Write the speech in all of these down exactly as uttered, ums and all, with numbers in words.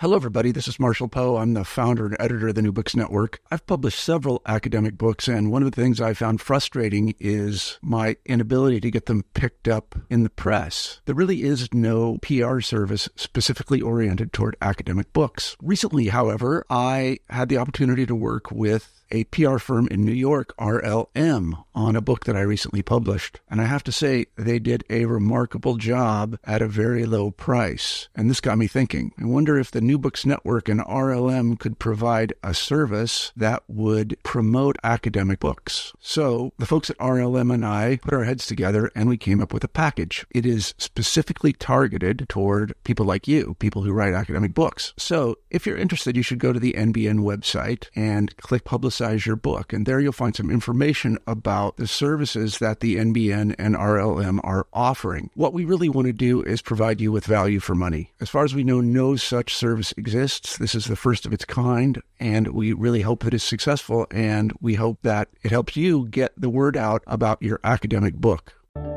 Hello, everybody. This is Marshall Poe. I'm the founder and editor of the New Books Network. I've published several academic books, and one of the things I found frustrating is my inability to get them picked up in the press. There really is no P R service specifically oriented toward academic books. Recently, however, I had the opportunity to work with a P R firm in New York, R L M, on a book that I recently published. And I have to say, they did a remarkable job at a very low price. And this got me thinking. I wonder if the New Books Network and R L M could provide a service that would promote academic books. So the folks at R L M and I put our heads together and we came up with a package. It is specifically targeted toward people like you, people who write academic books. So if you're interested, you should go to the N B N website and click Publicize your book. And there you'll find some information about the services that the N B N and R L M are offering. What we really want to do is provide you with value for money. As far as we know, no such service exists. This is the first of its kind, and we really hope that it's successful, and we hope that it helps you get the word out about your academic book.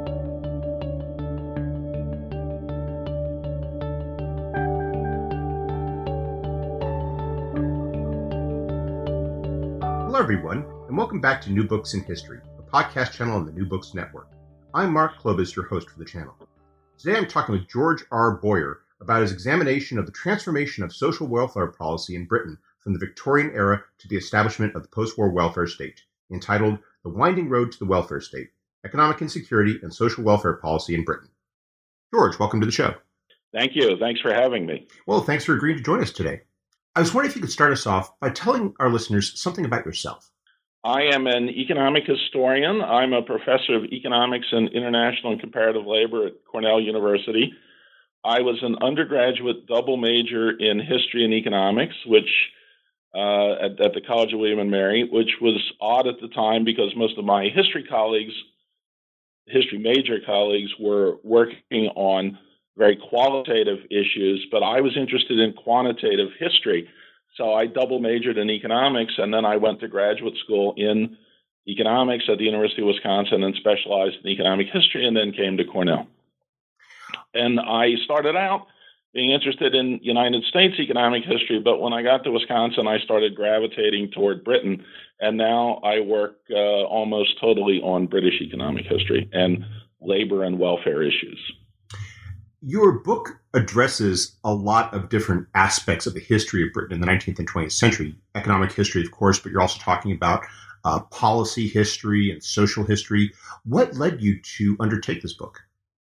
Hello, everyone, and welcome back to New Books in History, a podcast channel on the New Books Network. I'm Mark Klobas, your host for the channel. Today I'm talking with George R. Boyer about his examination of the transformation of social welfare policy in Britain from the Victorian era to the establishment of the post-war welfare state, entitled The Winding Road to the Welfare State, Economic Insecurity and Social Welfare Policy in Britain. George, welcome to the show. Thank you. Thanks for having me. Well, thanks for agreeing to join us today. I was wondering if you could start us off by telling our listeners something about yourself. I am an economic historian. I'm a professor of economics and international and comparative labor at Cornell University. I was an undergraduate double major in history and economics, which uh, at, at the College of William and Mary, which was odd at the time because most of my history colleagues, history major colleagues, were working on very qualitative issues, but I was interested in quantitative history. So I double majored in economics, and then I went to graduate school in economics at the University of Wisconsin and specialized in economic history, and then came to Cornell. And I started out being interested in United States economic history, but when I got to Wisconsin, I started gravitating toward Britain, and now I work uh, almost totally on British economic history and labor and welfare issues. Your book addresses a lot of different aspects of the history of Britain in the nineteenth and twentieth century. Economic history, of course, but you're also talking about uh, policy history and social history. What led you to undertake this book?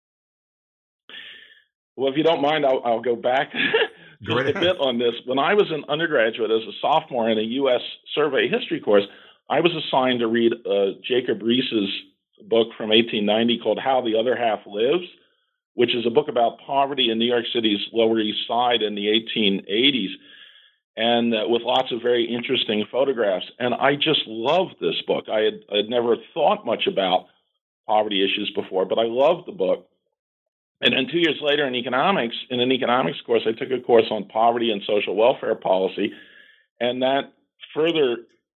Well, if you don't mind, I'll, I'll go back just right a bit on this. When I was an undergraduate as a sophomore in a U S survey history course, I was assigned to read uh, Jacob Riis's book from eighteen ninety called How the Other Half Lives, which is a book about poverty in New York City's Lower East Side in the eighteen eighties, and uh, with lots of very interesting photographs. And I just loved this book. I had, I had never thought much about poverty issues before, but I loved the book. And then two years later in economics, in an economics course, I took a course on poverty and social welfare policy, and that further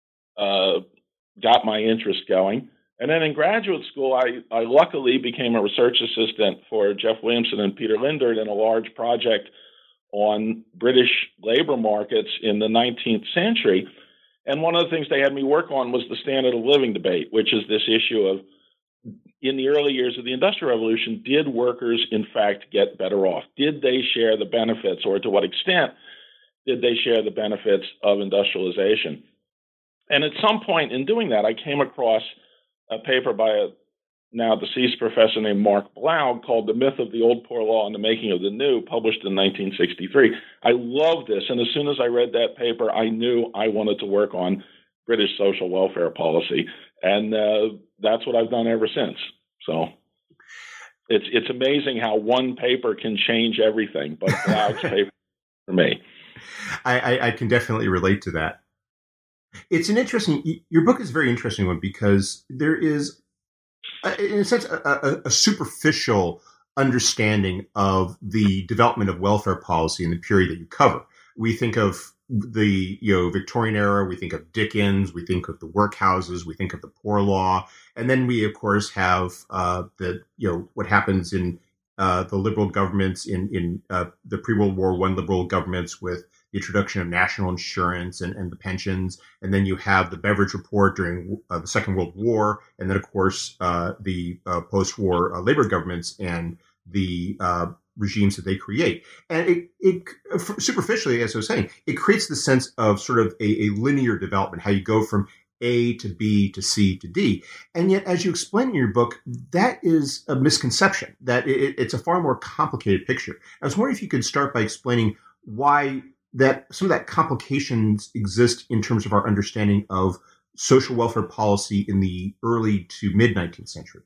uh, got my interest going. And then in graduate school, I, I luckily became a research assistant for Jeff Williamson and Peter Lindert in a large project on British labor markets in the nineteenth century. And one of the things they had me work on was the standard of living debate, which is this issue of, in the early years of the Industrial Revolution, did workers, in fact, get better off? Did they share the benefits, or to what extent did they share the benefits of industrialization? And at some point in doing that, I came across a paper by a now deceased professor named Mark Blau called The Myth of the Old Poor Law and the Making of the New, published in nineteen sixty-three. I loved this, and as soon as I read that paper, I knew I wanted to work on British social welfare policy, and uh, that's what I've done ever since. So it's it's amazing how one paper can change everything, but Blau's paper for me. I, I, I can definitely relate to that. It's an interesting, your book is a very interesting one because there is, in a sense, a, a, a superficial understanding of the development of welfare policy in the period that you cover. We think of the you know Victorian era, we think of Dickens, we think of the workhouses, we think of the poor law, and then we of course have uh, the you know what happens in uh, the liberal governments in, in uh, the pre-World War One liberal governments with the introduction of national insurance and, and the pensions. And then you have the Beveridge Report during uh, the Second World War. And then, of course, uh, the uh, post-war uh, labor governments and the uh, regimes that they create. And it, it superficially, as I was saying, it creates the sense of sort of a, a linear development, how you go from A to B to C to D. And yet, as you explain in your book, that is a misconception, that it, it's a far more complicated picture. I was wondering if you could start by explaining why that some of that complications exist in terms of our understanding of social welfare policy in the early to mid nineteenth century.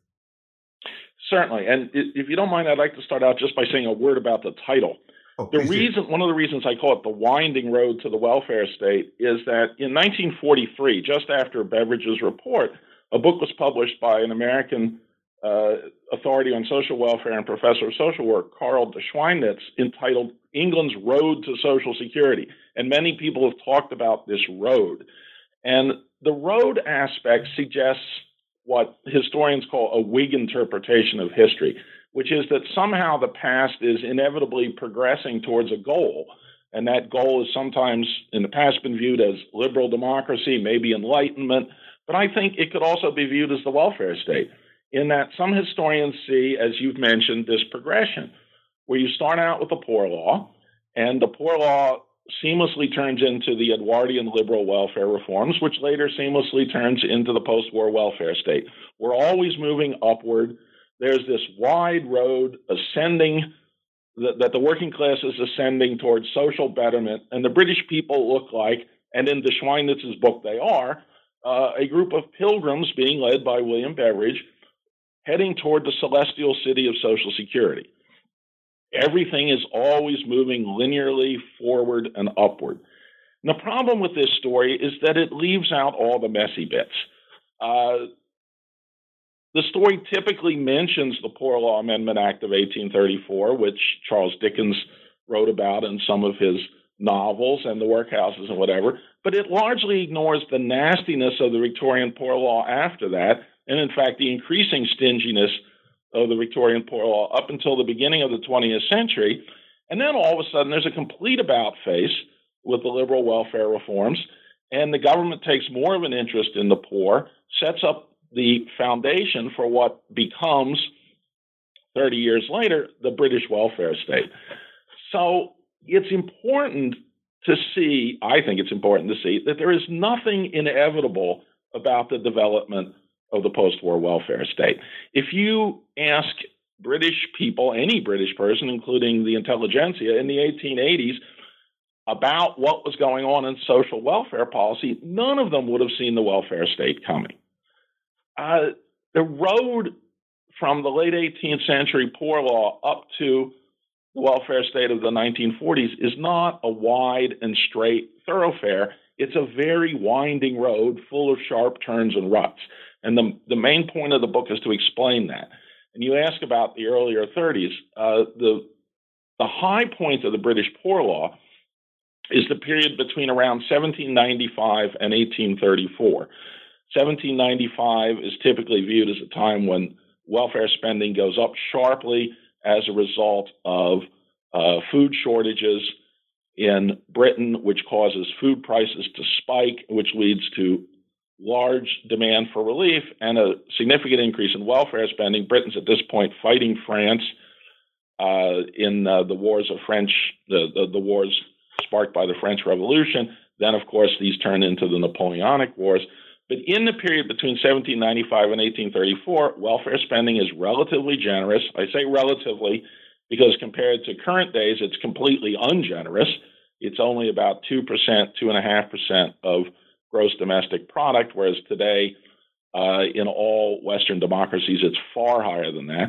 Certainly. And if you don't mind, I'd like to start out just by saying a word about the title. Oh, the reason, do. One of the reasons I call it the winding road to the welfare state is that in nineteen forty-three, just after Beveridge's report, a book was published by an American uh, authority on social welfare and professor of social work, Karl de Schweinitz, entitled England's Road to Social Security. And many people have talked about this road. And the road aspect suggests what historians call a Whig interpretation of history, which is that somehow the past is inevitably progressing towards a goal. And that goal is sometimes in the past been viewed as liberal democracy, maybe enlightenment, but I think it could also be viewed as the welfare state, in that some historians see, as you've mentioned, this progression, where you start out with the poor law, and the poor law seamlessly turns into the Edwardian liberal welfare reforms, which later seamlessly turns into the post-war welfare state. We're always moving upward. There's this wide road ascending, that, that the working class is ascending towards social betterment, and the British people look like, and in de Schweinitz's book they are, uh, a group of pilgrims being led by William Beveridge, heading toward the celestial city of Social Security. Everything is always moving linearly forward and upward. And the problem with this story is that it leaves out all the messy bits. Uh, the story typically mentions the Poor Law Amendment Act of eighteen thirty-four, which Charles Dickens wrote about in some of his novels and the workhouses and whatever, but it largely ignores the nastiness of the Victorian poor law after that, and in fact, the increasing stinginess of the Victorian poor law up until the beginning of the twentieth century. And then all of a sudden, there's a complete about-face with the liberal welfare reforms, and the government takes more of an interest in the poor, sets up the foundation for what becomes, thirty years later, the British welfare state. So it's important to see, I think it's important to see, that there is nothing inevitable about the development of the post-war welfare state. If you ask British people, any British person, including the intelligentsia in the eighteen eighties, about what was going on in social welfare policy, none of them would have seen the welfare state coming. Uh, the road from the late eighteenth century poor law up to the welfare state of the nineteen forties is not a wide and straight thoroughfare. It's a very winding road full of sharp turns and ruts. And the, the main point of the book is to explain that. And you ask about the earlier thirties. Uh, the, the high point of the British poor law is the period between around seventeen ninety-five and eighteen thirty-four. seventeen ninety-five is typically viewed as a time when welfare spending goes up sharply as a result of uh, food shortages in Britain, which causes food prices to spike, which leads to large demand for relief and a significant increase in welfare spending. Britain's at this point fighting France uh, in uh, the wars of French, the, the, the wars sparked by the French Revolution. Then, of course, these turn into the Napoleonic Wars. But in the period between seventeen ninety-five and eighteen thirty-four, welfare spending is relatively generous. I say relatively because compared to current days, it's completely ungenerous. It's only about two percent, two point five percent of gross domestic product, whereas today, uh, in all Western democracies, it's far higher than that.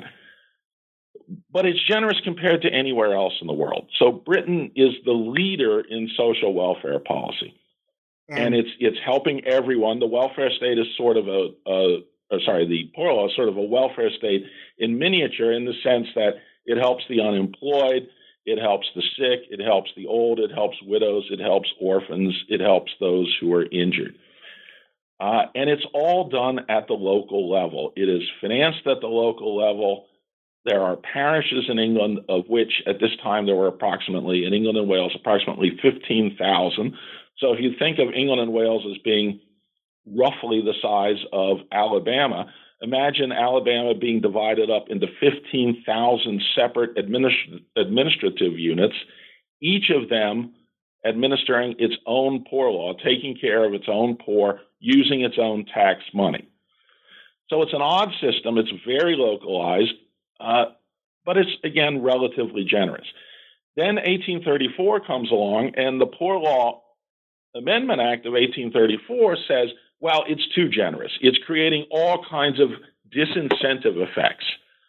But it's generous compared to anywhere else in the world. So Britain is the leader in social welfare policy. And, and it's it's helping everyone. The welfare state is sort of a, a or sorry, the poor law is sort of a welfare state in miniature, in the sense that it helps the unemployed, it helps the sick, it helps the old, it helps widows, it helps orphans, it helps those who are injured. Uh, and it's all done at the local level. It is financed at the local level. There are parishes in England, of which at this time there were approximately, in England and Wales, approximately fifteen thousand. So if you think of England and Wales as being roughly the size of Alabama, imagine Alabama being divided up into fifteen thousand separate administ- administrative units, each of them administering its own poor law, taking care of its own poor, using its own tax money. So it's an odd system. It's very localized, uh, but it's, again, relatively generous. Then eighteen thirty-four comes along, and the Poor Law Amendment Act of eighteen thirty-four says, well, it's too generous. It's creating all kinds of disincentive effects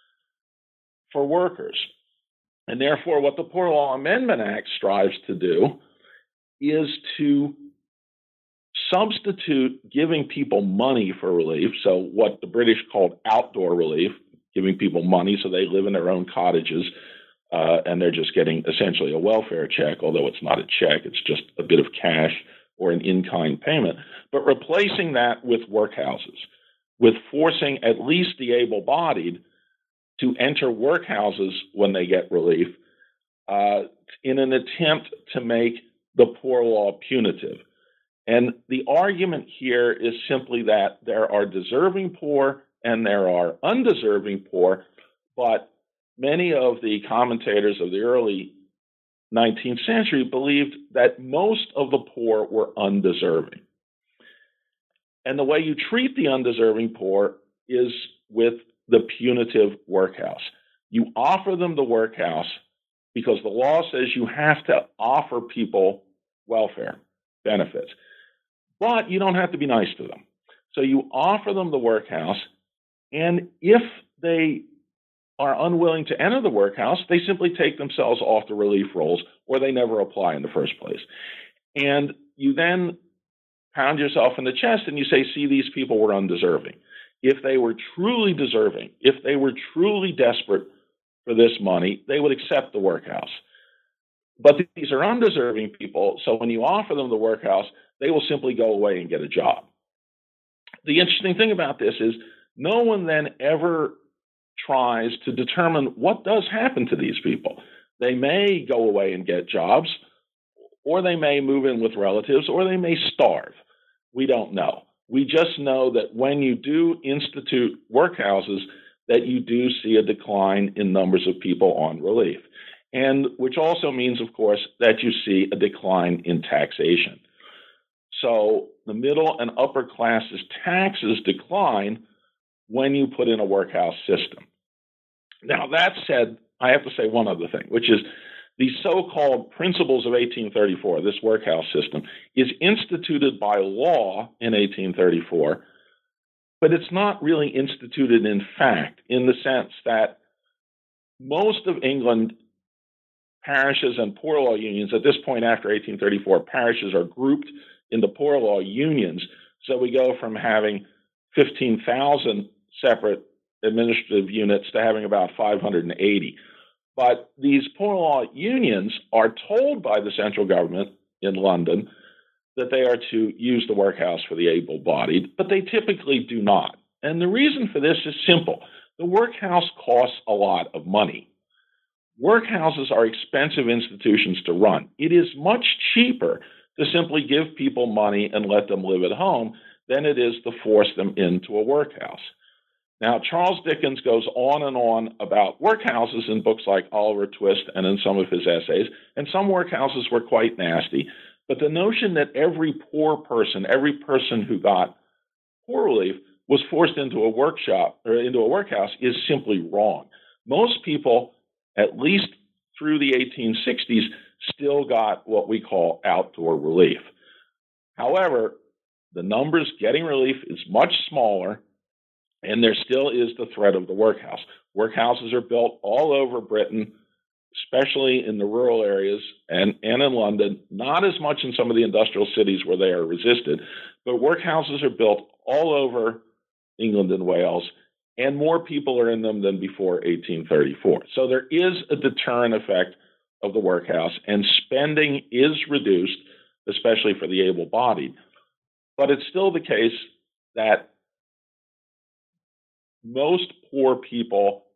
for workers. And therefore, what the Poor Law Amendment Act strives to do is to substitute giving people money for relief, so what the British called outdoor relief, giving people money so they live in their own cottages, uh, and they're just getting essentially a welfare check, although it's not a check, it's just a bit of cash or an in-kind payment, but replacing that with workhouses, with forcing at least the able-bodied to enter workhouses when they get relief uh, in an attempt to make the poor law punitive. And the argument here is simply that there are deserving poor and there are undeserving poor, but many of the commentators of the early nineteenth century believed that most of the poor were undeserving. And the way you treat the undeserving poor is with the punitive workhouse. You offer them the workhouse because the law says you have to offer people welfare benefits, but you don't have to be nice to them. So you offer them the workhouse, and if they are unwilling to enter the workhouse, they simply take themselves off the relief rolls, or they never apply in the first place. And you then pound yourself in the chest and you say, see, these people were undeserving. If they were truly deserving, if they were truly desperate for this money, they would accept the workhouse. But these are undeserving people, so when you offer them the workhouse, they will simply go away and get a job. The interesting thing about this is no one then ever tries to determine what does happen to these people. They may go away and get jobs, or they may move in with relatives, or they may starve. We don't know. We just know that when you do institute workhouses, that you do see a decline in numbers of people on relief, and which also means, of course, that you see a decline in taxation. So the middle and upper classes' taxes decline when you put in a workhouse system. Now, that said, I have to say one other thing, which is the so-called Principles of eighteen thirty-four, this workhouse system, is instituted by law in eighteen thirty-four, but it's not really instituted in fact, in the sense that most of England parishes and poor law unions, at this point after eighteen thirty-four, parishes are grouped into poor law unions. So we go from having fifteen thousand separate administrative units to having about five hundred eighty. But these poor law unions are told by the central government in London that they are to use the workhouse for the able-bodied, but they typically do not. And the reason for this is simple. The workhouse costs a lot of money. Workhouses are expensive institutions to run. It is much cheaper to simply give people money and let them live at home than it is to force them into a workhouse. Now, Charles Dickens goes on and on about workhouses in books like Oliver Twist and in some of his essays, and some workhouses were quite nasty. But the notion that every poor person, every person who got poor relief was forced into a workshop or into a workhouse is simply wrong. Most people, at least through the eighteen sixties, still got what we call outdoor relief. However, the numbers getting relief is much smaller, and there still is the threat of the workhouse. Workhouses are built all over Britain, especially in the rural areas and, and in London, not as much in some of the industrial cities where they are resisted, but workhouses are built all over England and Wales, and more people are in them than before eighteen thirty-four. So there is a deterrent effect of the workhouse, and spending is reduced, especially for the able-bodied. But it's still the case that most poor people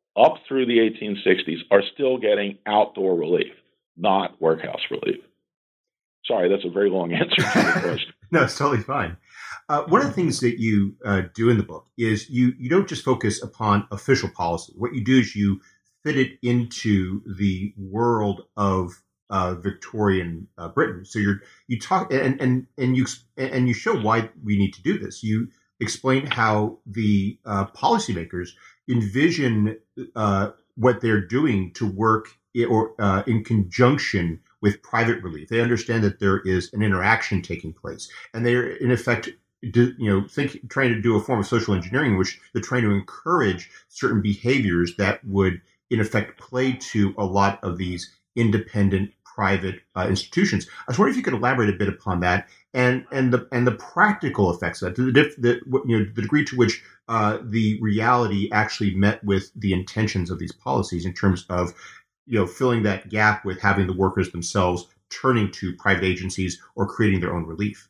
up through the eighteen sixties are still getting outdoor relief, not workhouse relief. Sorry, that's a very long answer to the question. No, it's totally fine. Uh, one of the things that you uh, do in the book is you you don't just focus upon official policy. What you do is you fit it into the world of uh, Victorian uh, Britain. So you're you talk and and and you and you show why we need to do this. You explain how the uh, policymakers envision uh, what they're doing to work in, or uh, in conjunction with private relief. They understand that there is an interaction taking place, and they're in effect, do, you know, think trying to do a form of social engineering, in which they're trying to encourage certain behaviors that would, in effect, play to a lot of these independent private uh, institutions. I was wondering if you could elaborate a bit upon that and and the and the practical effects of that, the, the you know the degree to which uh, the reality actually met with the intentions of these policies in terms of, you know, filling that gap with having the workers themselves turning to private agencies or creating their own relief.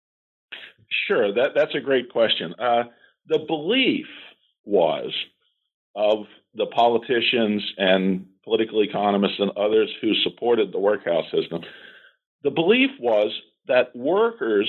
Sure, that that's a great question. Uh, the belief was of the politicians and political economists and others who supported the workhouse system, the belief was that workers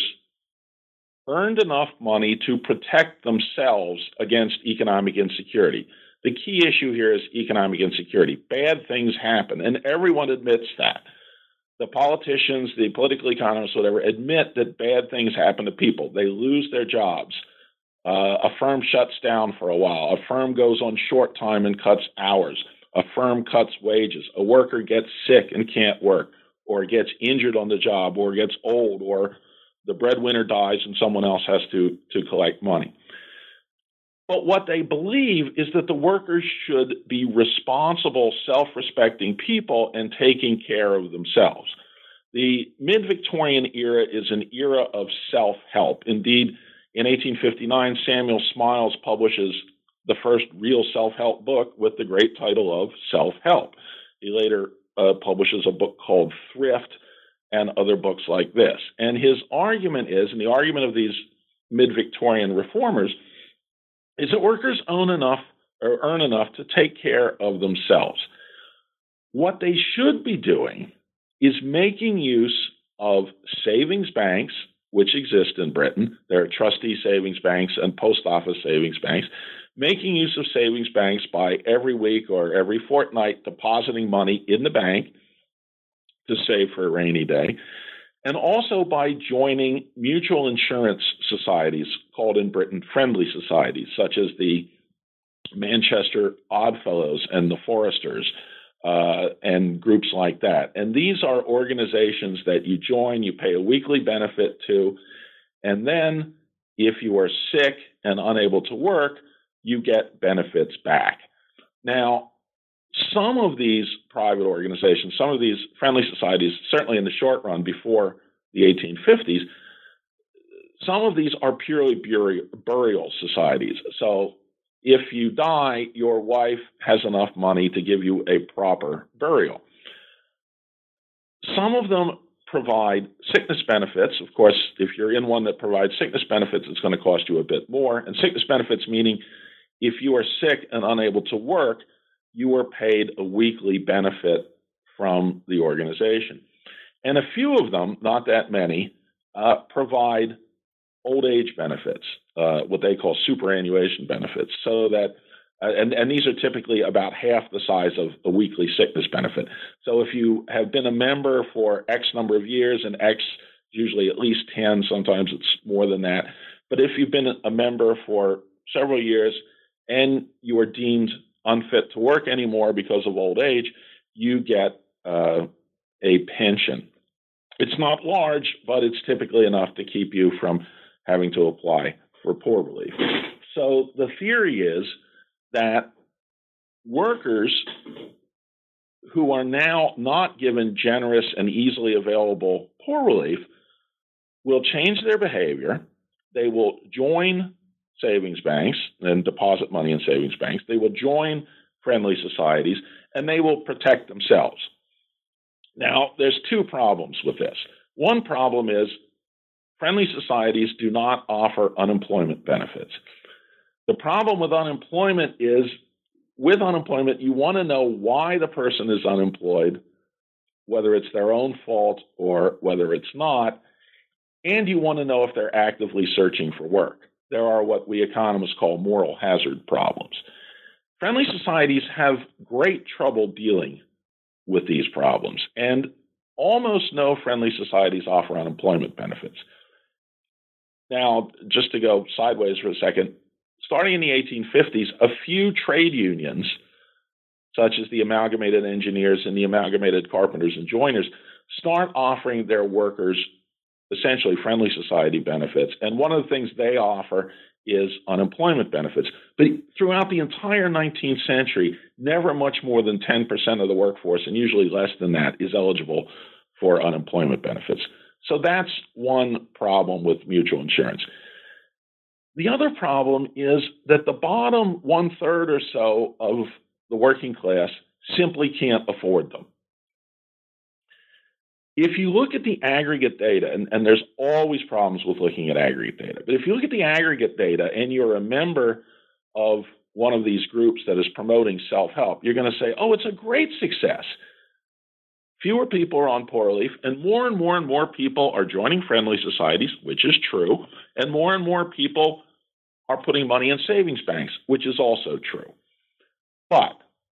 earned enough money to protect themselves against economic insecurity. The key issue here is economic insecurity. Bad things happen, and everyone admits that. The politicians, the political economists, whatever, admit that bad things happen to people. They lose their jobs. Uh, a firm shuts down for a while. A firm goes on short time and cuts hours. A firm cuts wages. A worker gets sick and can't work, or gets injured on the job, or gets old, or the breadwinner dies and someone else has to, to collect money. But what they believe is that the workers should be responsible, self-respecting people and taking care of themselves. The mid-Victorian era is an era of self-help. Indeed, in eighteen fifty-nine, Samuel Smiles publishes the first real self-help book with the great title of Self-Help. He later uh, publishes a book called Thrift and other books like this. And his argument is, and the argument of these mid-Victorian reformers, is that workers own enough or earn enough to take care of themselves. What they should be doing is making use of savings banks, which exist in Britain. There are trustee savings banks and post office savings banks, making use of savings banks by every week or every fortnight depositing money in the bank to save for a rainy day, and also by joining mutual insurance societies called in Britain friendly societies, such as the Manchester Oddfellows and the Foresters, uh, and groups like that. And these are organizations that you join, you pay a weekly benefit to, and then if you are sick and unable to work, you get benefits back. Now, some of these private organizations, some of these friendly societies, certainly in the short run before the eighteen fifties, some of these are purely burial societies. So if you die, your wife has enough money to give you a proper burial. Some of them provide sickness benefits. Of course, if you're in one that provides sickness benefits, it's going to cost you a bit more. And sickness benefits meaning if you are sick and unable to work, you are paid a weekly benefit from the organization. And a few of them, not that many, uh, provide old age benefits, uh, what they call superannuation benefits, so that, uh, and, and these are typically about half the size of a weekly sickness benefit. So if you have been a member for X number of years, and X, usually at least ten, sometimes it's more than that, but if you've been a member for several years and you are deemed unfit to work anymore because of old age, you get uh, a pension. It's not large, but it's typically enough to keep you from having to apply for poor relief. So the theory is that workers who are now not given generous and easily available poor relief will change their behavior. They will join savings banks and deposit money in savings banks. They will join friendly societies, and they will protect themselves. Now, there's two problems with this. One problem is friendly societies do not offer unemployment benefits. The problem with unemployment is with unemployment, you want to know why the person is unemployed, whether it's their own fault or whether it's not, and you want to know if they're actively searching for work. There are what we economists call moral hazard problems. Friendly societies have great trouble dealing with these problems, and almost no friendly societies offer unemployment benefits. Now, just to go sideways for a second, starting in the eighteen fifties, a few trade unions, such as the Amalgamated Engineers and the Amalgamated Carpenters and Joiners, start offering their workers essentially friendly society benefits. And one of the things they offer is unemployment benefits. But throughout the entire nineteenth century, never much more than ten percent of the workforce, and usually less than that, is eligible for unemployment benefits. So that's one problem with mutual insurance. The other problem is that the bottom one-third or so of the working class simply can't afford them. If you look at the aggregate data, and, and there's always problems with looking at aggregate data, but if you look at the aggregate data and you're a member of one of these groups that is promoting self-help, you're going to say, oh, it's a great success. Fewer people are on poor relief, and more and more and more people are joining friendly societies, which is true, and more and more people are putting money in savings banks, which is also true. But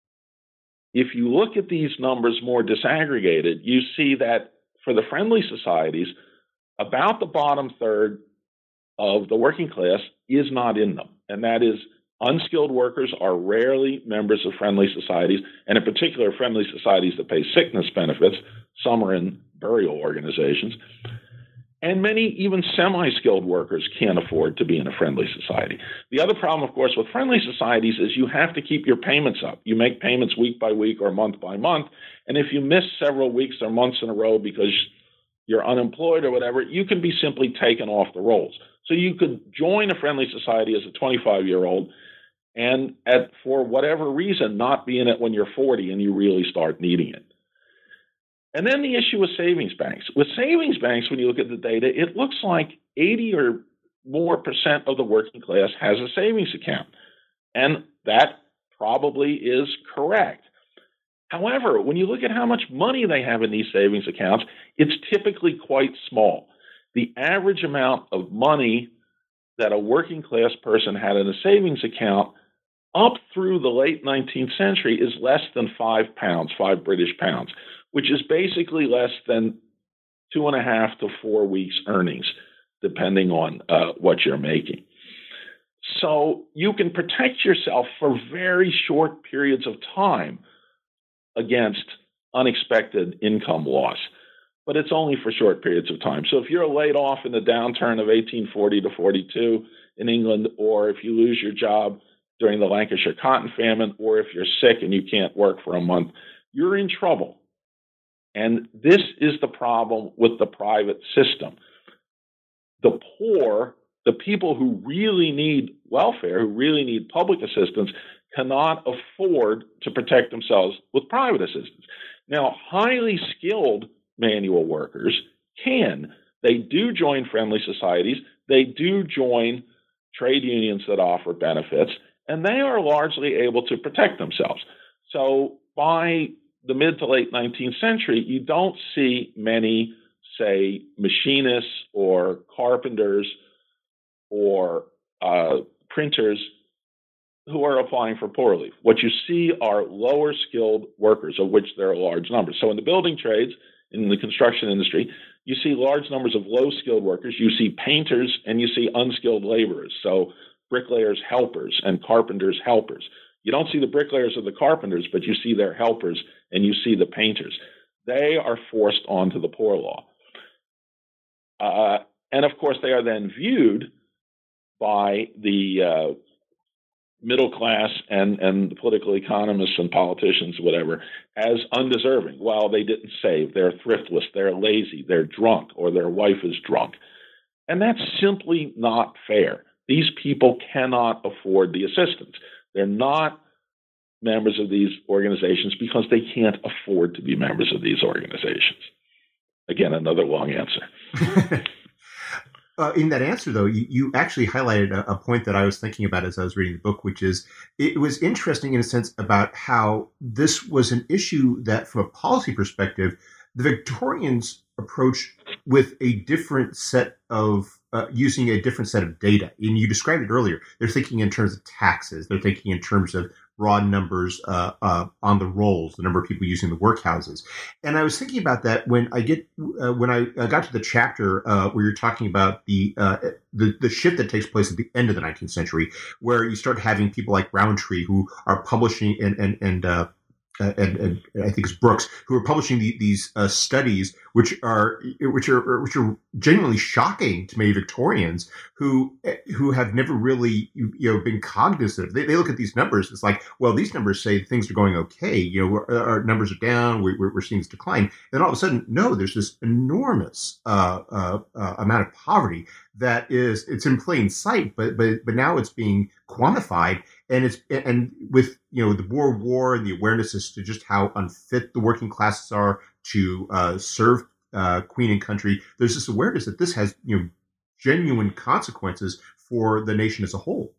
if you look at these numbers more disaggregated, you see that for the friendly societies, about the bottom third of the working class is not in them. And that is, unskilled workers are rarely members of friendly societies, and in particular, friendly societies that pay sickness benefits. Some are in burial organizations. And many, even semi-skilled workers, can't afford to be in a friendly society. The other problem, of course, with friendly societies is you have to keep your payments up. You make payments week by week or month by month, and if you miss several weeks or months in a row because you're unemployed or whatever, you can be simply taken off the rolls. So you could join a friendly society as a twenty-five-year-old and, at, for whatever reason, not be in it when you're forty and you really start needing it. And then the issue with savings banks. With savings banks, when you look at the data, it looks like eighty or more percent of the working class has a savings account. And that probably is correct. However, when you look at how much money they have in these savings accounts, it's typically quite small. The average amount of money that a working class person had in a savings account up through the late nineteenth century is less than five pounds, five British pounds, which is basically less than two and a half to four weeks' earnings, depending on uh, what you're making. So you can protect yourself for very short periods of time against unexpected income loss, but it's only for short periods of time. So if you're laid off in the downturn of eighteen forty to forty-two in England, or if you lose your job during the Lancashire cotton famine, or if you're sick and you can't work for a month, you're in trouble. And this is the problem with the private system. The poor, the people who really need welfare, who really need public assistance, cannot afford to protect themselves with private assistance. Now, highly skilled manual workers can. They do join friendly societies. They do join trade unions that offer benefits, and they are largely able to protect themselves. So by the mid to late nineteenth century, you don't see many, say, machinists or carpenters or uh, printers who are applying for poor relief. What you see are lower skilled workers, of which there are large numbers. So in the building trades, in the construction industry, you see large numbers of low skilled workers. You see painters and you see unskilled laborers. So bricklayers, helpers, and carpenters, helpers. You don't see the bricklayers or the carpenters, but you see their helpers and you see the painters. They are forced onto the poor law. Uh, and of course, they are then viewed by the uh, middle class and, and the political economists and politicians, whatever, as undeserving. Well, they didn't save. They're thriftless. They're lazy. They're drunk, or their wife is drunk. And that's simply not fair. These people cannot afford the assistance. They're not members of these organizations because they can't afford to be members of these organizations. Again, another long answer. uh, in that answer, though, you, you actually highlighted a, a point that I was thinking about as I was reading the book, which is it was interesting in a sense about how this was an issue that, from a policy perspective, the Victorians approached with a different set of uh, using a different set of data. And you described it earlier. They're thinking in terms of taxes. They're thinking in terms of raw numbers uh, uh, on the rolls, the number of people using the workhouses. And I was thinking about that when I get uh, when I got to the chapter uh, where you're talking about the, uh, the the shift that takes place at the end of the nineteenth century, where you start having people like Rowntree who are publishing and and and uh, Uh, and, and I think it's Brooks, who are publishing the, these uh, studies, which are which are which are genuinely shocking to many Victorians who who have never really you know been cognizant. They, they look at these numbers. It's like, well, these numbers say things are going okay. You know, our, our numbers are down. We, we're, we're seeing this decline. And all of a sudden, no, there's this enormous uh, uh, uh, amount of poverty that is it's in plain sight, but but but now it's being quantified. And it's and with you know the Boer War and the awareness as to just how unfit the working classes are to uh, serve uh, Queen and country, there's this awareness that this has you know genuine consequences for the nation as a whole.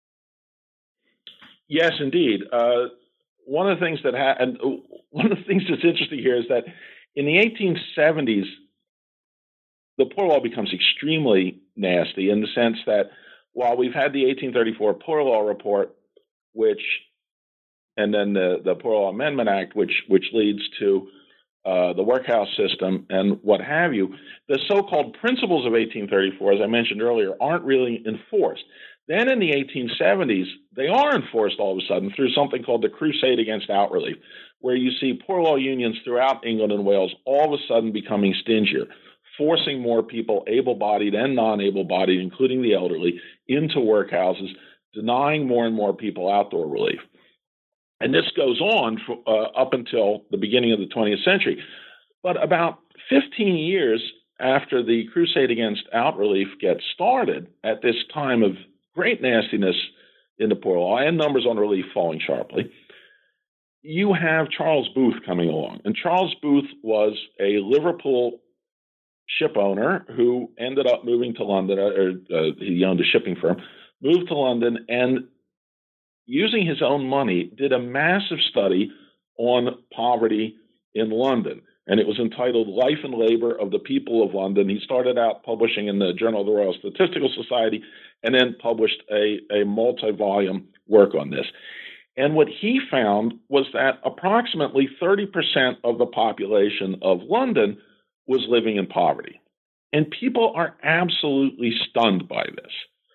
Yes, indeed. Uh, one of the things that ha- and one of the things that's interesting here is that in the eighteen seventies, the Poor Law becomes extremely nasty in the sense that while we've had the eighteen thirty-four Poor Law Report, which, and then the, the Poor Law Amendment Act, which which leads to uh, the workhouse system and what have you, the so-called principles of eighteen thirty-four, as I mentioned earlier, aren't really enforced. Then in the eighteen seventies, they are enforced all of a sudden through something called the Crusade Against Out Relief, where you see poor law unions throughout England and Wales all of a sudden becoming stingier, forcing more people, able-bodied and non-able-bodied, including the elderly, into workhouses, denying more and more people outdoor relief. And this goes on for, uh, up until the beginning of the twentieth century. But about fifteen years after the Crusade Against Out Relief gets started, at this time of great nastiness in the poor law and numbers on relief falling sharply, you have Charles Booth coming along. And Charles Booth was a Liverpool ship owner who ended up moving to London, or uh, he owned a shipping firm, moved to London, and using his own money, did a massive study on poverty in London. And it was entitled Life and Labor of the People of London. He started out publishing in the Journal of the Royal Statistical Society and then published a, a multi-volume work on this. And what he found was that approximately thirty percent of the population of London was living in poverty. And people are absolutely stunned by this.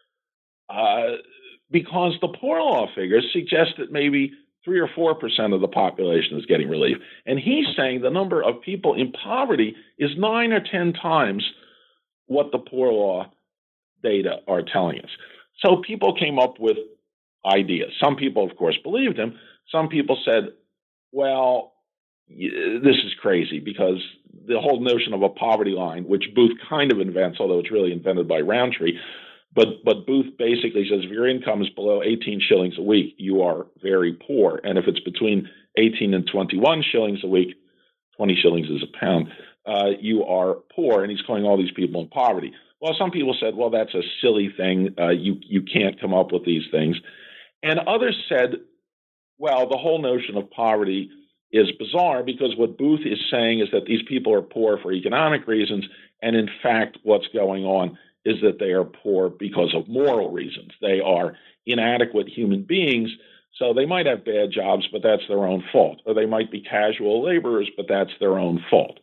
Uh, because the poor law figures suggest that maybe three or four percent of the population is getting relief. And he's saying the number of people in poverty is nine or ten times what the poor law data are telling us. So people came up with ideas. Some people, of course, believed him. Some people said, well, this is crazy because the whole notion of a poverty line, which Booth kind of invents, although it's really invented by Rowntree, But but Booth basically says if your income is below eighteen shillings a week, you are very poor. And if it's between eighteen and twenty-one shillings a week, twenty shillings is a pound, uh, you are poor. And he's calling all these people in poverty. Well, some people said, well, that's a silly thing. Uh, you, you can't come up with these things. And others said, well, the whole notion of poverty is bizarre because what Booth is saying is that these people are poor for economic reasons. And in fact, what's going on is that they are poor because of moral reasons. They are inadequate human beings, so they might have bad jobs, but that's their own fault. Or they might be casual laborers, but that's their own fault.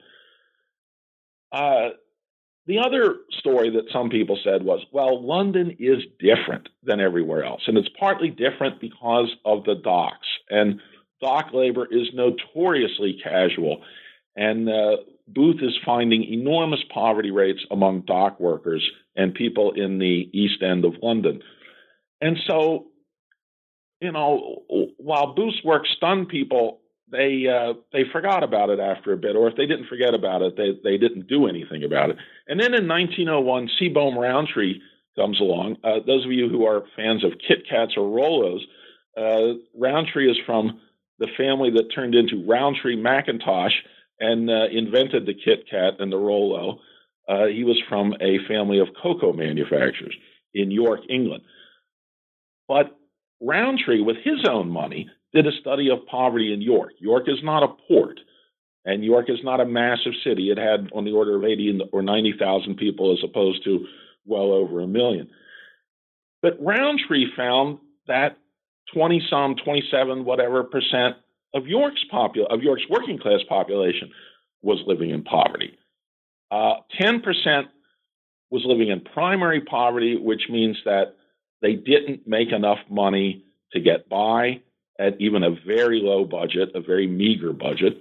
Uh, the other story that some people said was, well, London is different than everywhere else, and it's partly different because of the docks. And dock labor is notoriously casual, and uh, Booth is finding enormous poverty rates among dock workers and people in the East End of London. And so, you know, while Booth's work stunned people, they uh, they forgot about it after a bit, or if they didn't forget about it, they, they didn't do anything about it. And then in nineteen oh one, Seabohm Rowntree comes along. Uh, those of you who are fans of Kit Kats or Rolos, uh, Rowntree is from the family that turned into Rowntree Mackintosh and uh, invented the Kit Kat and the Rolo. Uh, he was from a family of cocoa manufacturers in York, England. But Rowntree, with his own money, did a study of poverty in York. York is not a port, and York is not a massive city. It had on the order of eighty or ninety thousand people as opposed to well over a million. But Rowntree found that twenty-some, twenty-seven, whatever percent of York's popul- of York's working class population was living in poverty. Uh, ten percent was living in primary poverty, which means that they didn't make enough money to get by at even a very low budget, a very meager budget.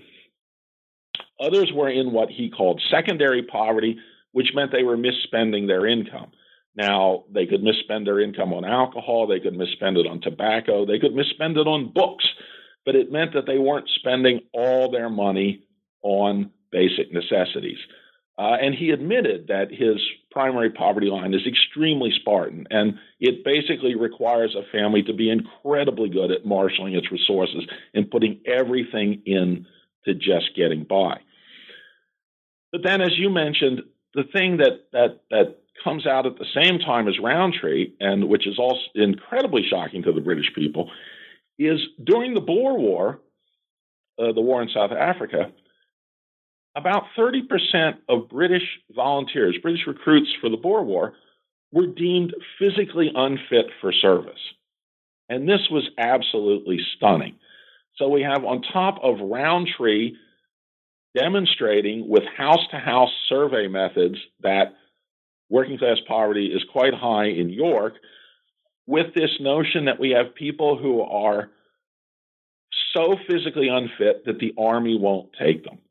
Others were in what he called secondary poverty, which meant they were misspending their income. Now, they could misspend their income on alcohol, they could misspend it on tobacco, they could misspend it on books, but it meant that they weren't spending all their money on basic necessities. Uh, and he admitted that his primary poverty line is extremely Spartan, and it basically requires a family to be incredibly good at marshaling its resources and putting everything in to just getting by. But then, as you mentioned, the thing that that that comes out at the same time as Rowntree, and which is also incredibly shocking to the British people, is during the Boer War, uh, the war in South Africa, about thirty percent of British volunteers, British recruits for the Boer War, were deemed physically unfit for service. And this was absolutely stunning. So we have, on top of Rowntree demonstrating with house-to-house survey methods that working class poverty is quite high in York, with this notion that we have people who are so physically unfit that the army won't take them.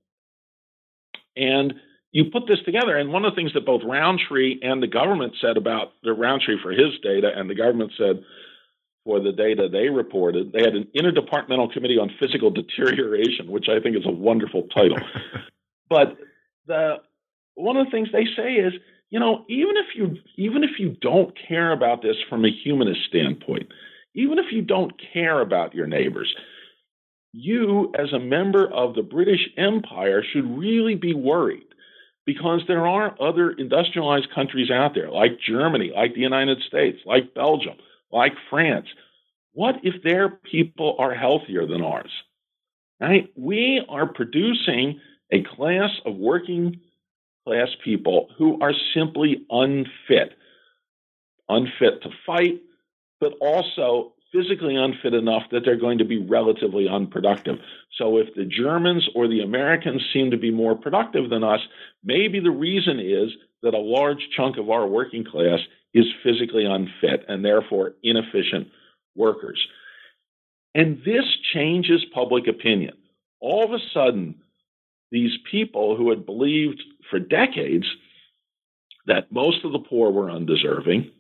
And you put this together, and one of the things that both Rowntree and the government said about the Rowntree for his data, and the government said for the data they reported, they had an Interdepartmental Committee on Physical Deterioration, which I think is a wonderful title. But the one of the things they say is, you know, even if you even if you don't care about this from a humanist standpoint, even if you don't care about your neighbors, you, as a member of the British Empire, should really be worried, because there are other industrialized countries out there, like Germany, like the United States, like Belgium, like France. What if their people are healthier than ours? Right? We are producing a class of working class people who are simply unfit, unfit to fight, but also physically unfit enough that they're going to be relatively unproductive. So if the Germans or the Americans seem to be more productive than us, maybe the reason is that a large chunk of our working class is physically unfit and therefore inefficient workers. And this changes public opinion. All of a sudden, these people who had believed for decades that most of the poor were undeserving,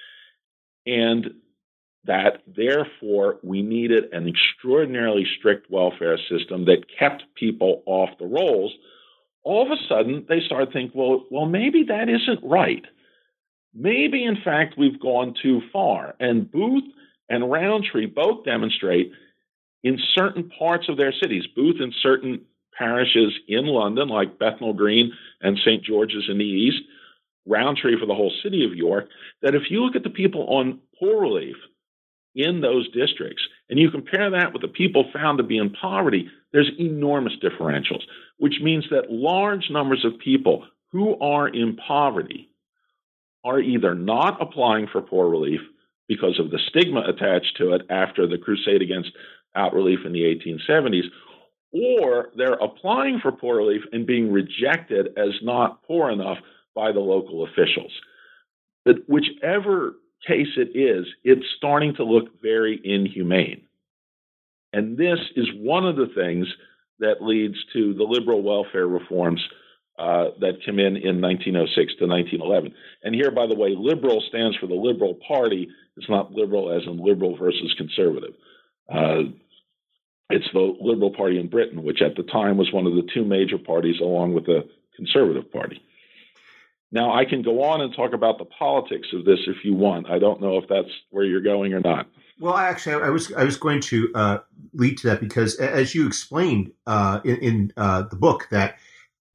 and that therefore we needed an extraordinarily strict welfare system that kept people off the rolls, all of a sudden they start thinking, well, well, maybe that isn't right. Maybe, in fact, we've gone too far. And Booth and Rowntree both demonstrate in certain parts of their cities, Booth in certain parishes in London, like Bethnal Green and Saint George's in the east, Rowntree for the whole city of York, that if you look at the people on poor relief in those districts, and you compare that with the people found to be in poverty, there's enormous differentials, which means that large numbers of people who are in poverty are either not applying for poor relief because of the stigma attached to it after the crusade against out relief in the eighteen seventies, or they're applying for poor relief and being rejected as not poor enough by the local officials. But whichever case it is, it's starting to look very inhumane. And this is one of the things that leads to the liberal welfare reforms uh, that come in in nineteen oh six to nineteen eleven. And here, by the way, liberal stands for the Liberal Party. It's not liberal as in liberal versus conservative. Uh, it's the Liberal Party in Britain, which at the time was one of the two major parties along with the Conservative Party. Now, I can go on and talk about the politics of this if you want. I don't know if that's where you're going or not. Well, actually, I was I was going to uh, lead to that because, as you explained uh, in, in uh, the book, that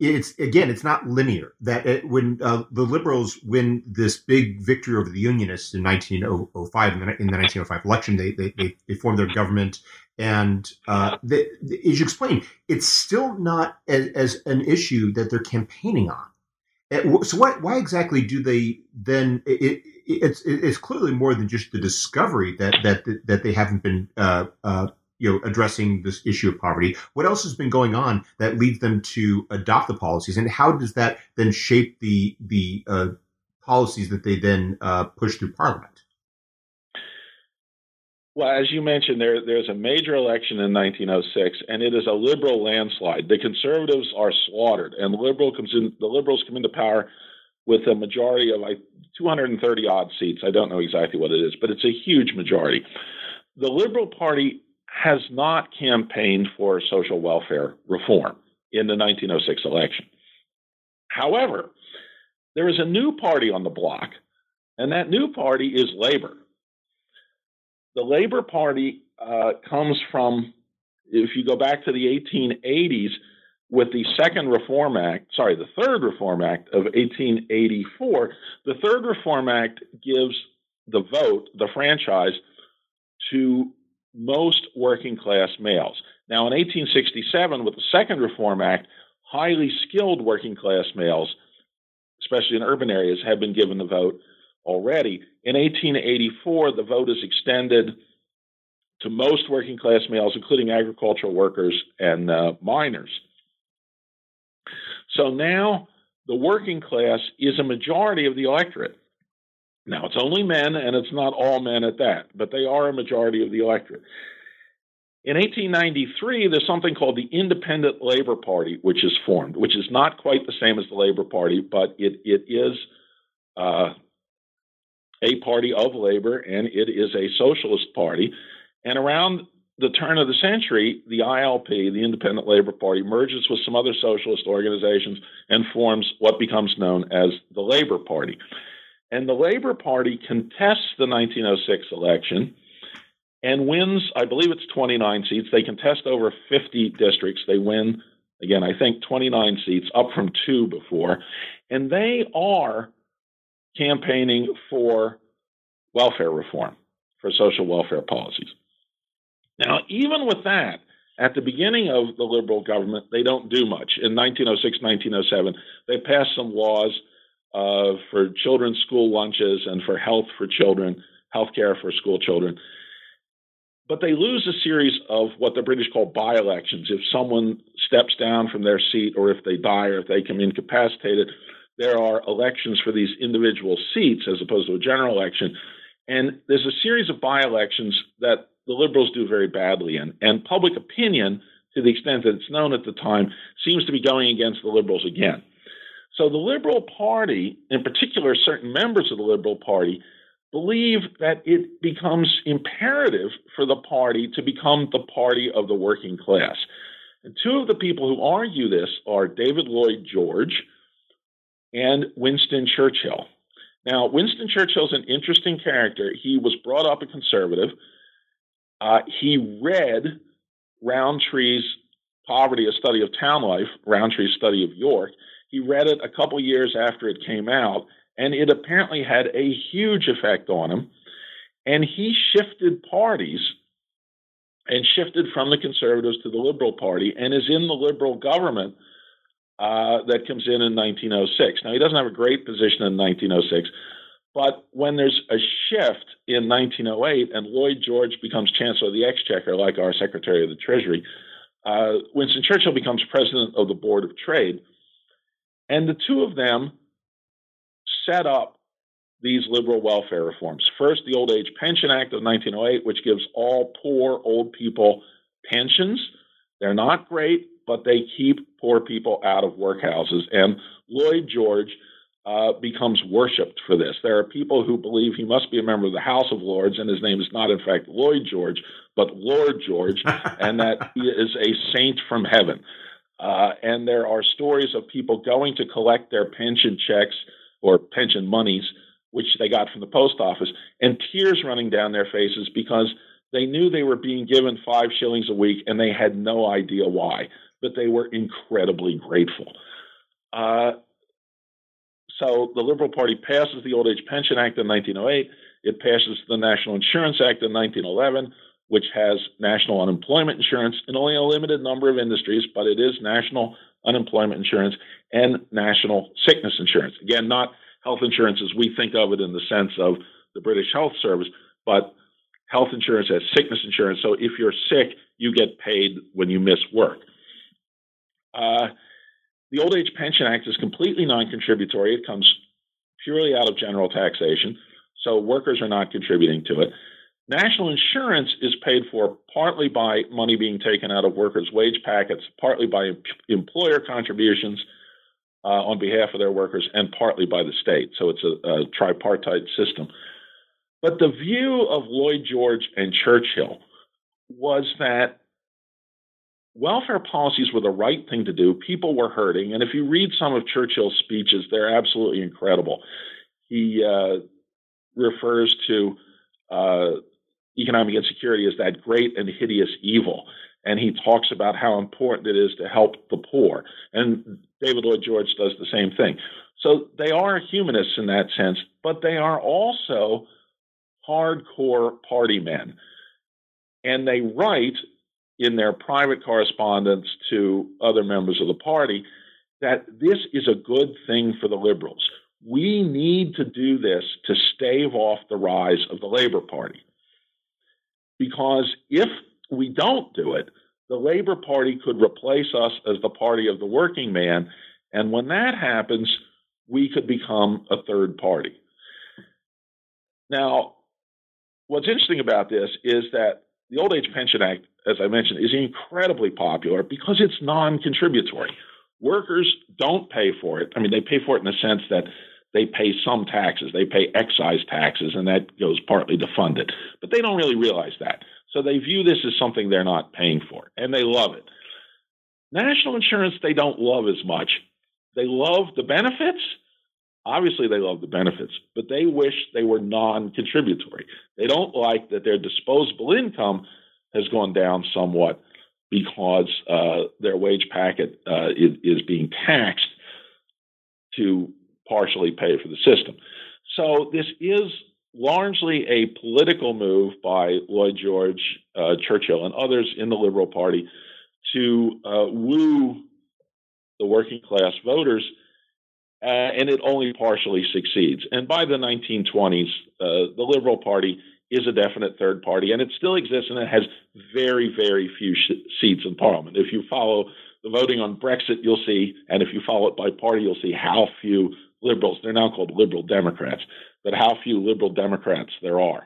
it's again, it's not linear. That it, when uh, the Liberals win this big victory over the Unionists in nineteen oh five, in the, in the nineteen oh five election, they they they, they formed their government, and uh, they, as you explained, it's still not as, as an issue that they're campaigning on. So why why exactly do they then? It, it, it's it's clearly more than just the discovery that that that they haven't been uh, uh, you know addressing this issue of poverty. What else has been going on that leads them to adopt the policies, and how does that then shape the the uh, policies that they then uh, push through Parliament? Well, as you mentioned, there there's a major election in nineteen oh six, and it is a liberal landslide. The conservatives are slaughtered, and the liberal comes in. The liberals come into power with a majority of like two hundred thirty odd seats. I don't know exactly what it is, but it's a huge majority. The Liberal Party has not campaigned for social welfare reform in the nineteen oh six election. However, there is a new party on the block, and that new party is Labor. The Labor Party uh, comes from, if you go back to the eighteen eighties, with the Second Reform Act, sorry, the Third Reform Act of eighteen eighty-four, the Third Reform Act gives the vote, the franchise, to most working class males. Now, in eighteen sixty-seven, with the Second Reform Act, highly skilled working class males, especially in urban areas, have been given the vote already. In eighteen eighty-four, the vote is extended to most working class males, including agricultural workers and uh, miners. So now the working class is a majority of the electorate. Now, it's only men, and it's not all men at that, but they are a majority of the electorate. In eighteen ninety-three, there's something called the Independent Labor Party, which is formed, which is not quite the same as the Labor Party, but it, it is uh, a party of labor, and it is a socialist party. And around the turn of the century, the I L P, the Independent Labor Party, merges with some other socialist organizations and forms what becomes known as the Labor Party. And the Labor Party contests the nineteen oh six election and wins, I believe it's twenty-nine seats. They contest over fifty districts. They win, again, I think twenty-nine seats, up from two before. And they are campaigning for welfare reform, for social welfare policies. Now, even with that, at the beginning of the Liberal government, they don't do much. In nineteen oh six, nineteen oh seven, they passed some laws uh, for children's school lunches and for health for children, health care for school children. But they lose a series of what the British call by-elections. If someone steps down from their seat, or if they die, or if they become incapacitated, there are elections for these individual seats as opposed to a general election. And there's a series of by-elections that the Liberals do very badly in. And public opinion, to the extent that it's known at the time, seems to be going against the Liberals again. So the Liberal Party, in particular certain members of the Liberal Party, believe that it becomes imperative for the party to become the party of the working class. And two of the people who argue this are David Lloyd George and Winston Churchill. Now, Winston Churchill is an interesting character. He was brought up a conservative. Uh, he read Roundtree's Poverty, A Study of Town Life, Roundtree's Study of York. He read it a couple years after it came out, and it apparently had a huge effect on him. And he shifted parties and shifted from the Conservatives to the Liberal Party and is in the Liberal government uh, that comes in in nineteen oh six. Now, he doesn't have a great position in nineteen oh six, but when there's a shift in nineteen oh eight and Lloyd George becomes Chancellor of the Exchequer, like our Secretary of the Treasury, uh, Winston Churchill becomes President of the Board of Trade. And the two of them set up these liberal welfare reforms. First, the Old Age Pension Act of nineteen oh eight, which gives all poor old people pensions. They're not great, but they keep poor people out of workhouses. And Lloyd George uh, becomes worshipped for this. There are people who believe he must be a member of the House of Lords, and his name is not, in fact, Lloyd George, but Lord George, and that he is a saint from heaven. Uh, and there are stories of people going to collect their pension checks or pension monies, which they got from the post office, and tears running down their faces because they knew they were being given five shillings a week and they had no idea why, but they were incredibly grateful. Uh, so the Liberal Party passes the Old Age Pension Act in nineteen oh eight. It passes the National Insurance Act in nineteen eleven, which has national unemployment insurance in only a limited number of industries, but it is national unemployment insurance and national sickness insurance. Again, not health insurance as we think of it in the sense of the British Health Service, but health insurance as sickness insurance. So if you're sick, you get paid when you miss work. Uh, the Old Age Pension Act is completely non-contributory. It comes purely out of general taxation, so workers are not contributing to it. National insurance is paid for partly by money being taken out of workers' wage packets, partly by em- employer contributions uh, on behalf of their workers, and partly by the state. So it's a, a tripartite system. But the view of Lloyd George and Churchill was that welfare policies were the right thing to do. People were hurting. And if you read some of Churchill's speeches, they're absolutely incredible. He uh, refers to uh, economic insecurity as that great and hideous evil. And he talks about how important it is to help the poor. And David Lloyd George does the same thing. So they are humanists in that sense, but they are also hardcore party men. And they write in their private correspondence to other members of the party that this is a good thing for the liberals. We need to do this to stave off the rise of the Labor Party. Because if we don't do it, the Labor Party could replace us as the party of the working man. And when that happens, we could become a third party. Now, what's interesting about this is that the Old Age Pension Act, as I mentioned, is incredibly popular because it's non-contributory. Workers don't pay for it. I mean, they pay for it in the sense that they pay some taxes. They pay excise taxes, and that goes partly to fund it. But they don't really realize that. So they view this as something they're not paying for, and they love it. National insurance, they don't love as much. They love the benefits. Obviously, they love the benefits, but they wish they were non-contributory. They don't like that their disposable income has gone down somewhat because uh, their wage packet uh, is, is being taxed to partially pay for the system. So this is largely a political move by Lloyd George, uh, Churchill, and others in the Liberal Party to uh, woo the working class voters, uh, and it only partially succeeds. And by the nineteen twenties, uh, the Liberal Party is a definite third party, and it still exists, and it has very, very few sh- seats in Parliament. If you follow the voting on Brexit, you'll see, and if you follow it by party, you'll see how few liberals, they're now called Liberal Democrats, but how few Liberal Democrats there are.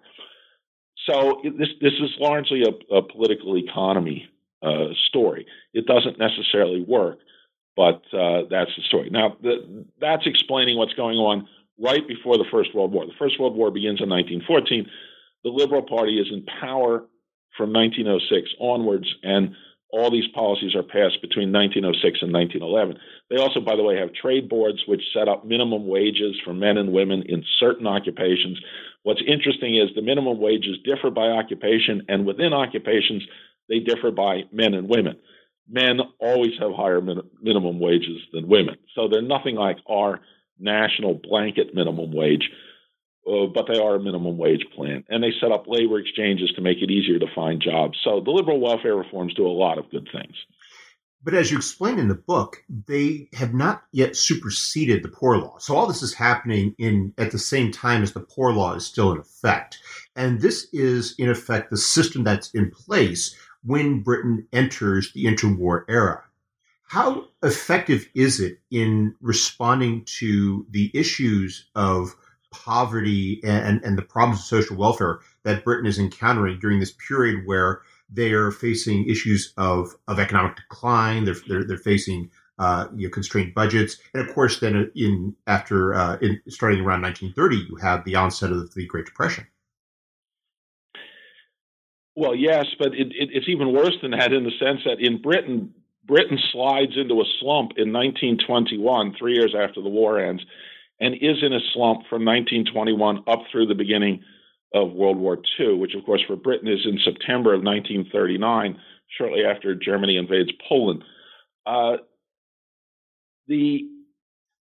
So it, this this is largely a, a political economy uh, story. It doesn't necessarily work, but uh, that's the story. Now, the, that's explaining what's going on right before the First World War. The First World War begins in nineteen fourteen. The Liberal Party is in power from nineteen oh six onwards, and all these policies are passed between nineteen oh six and nineteen eleven. They also, by the way, have trade boards which set up minimum wages for men and women in certain occupations. What's interesting is the minimum wages differ by occupation, and within occupations, they differ by men and women. Men always have higher min- minimum wages than women. So they're nothing like our national blanket minimum wage, uh, but they are a minimum wage plan. And they set up labor exchanges to make it easier to find jobs. So the liberal welfare reforms do a lot of good things. But as you explain in the book, they have not yet superseded the Poor Law. So all this is happening in at the same time as the Poor Law is still in effect. And this is, in effect, the system that's in place when Britain enters the interwar era. How effective is it in responding to the issues of poverty and, and the problems of social welfare that Britain is encountering during this period where they are facing issues of, of economic decline, they're, they're, they're facing uh, you know, constrained budgets, and of course then in after uh, in, starting around nineteen thirty, you have the onset of the Great Depression. Well, yes, but it, it, it's even worse than that in the sense that in Britain, Britain slides into a slump in nineteen twenty-one, three years after the war ends, and is in a slump from nineteen twenty-one up through the beginning of World War Two, which, of course, for Britain is in September of nineteen thirty-nine, shortly after Germany invades Poland. Uh, the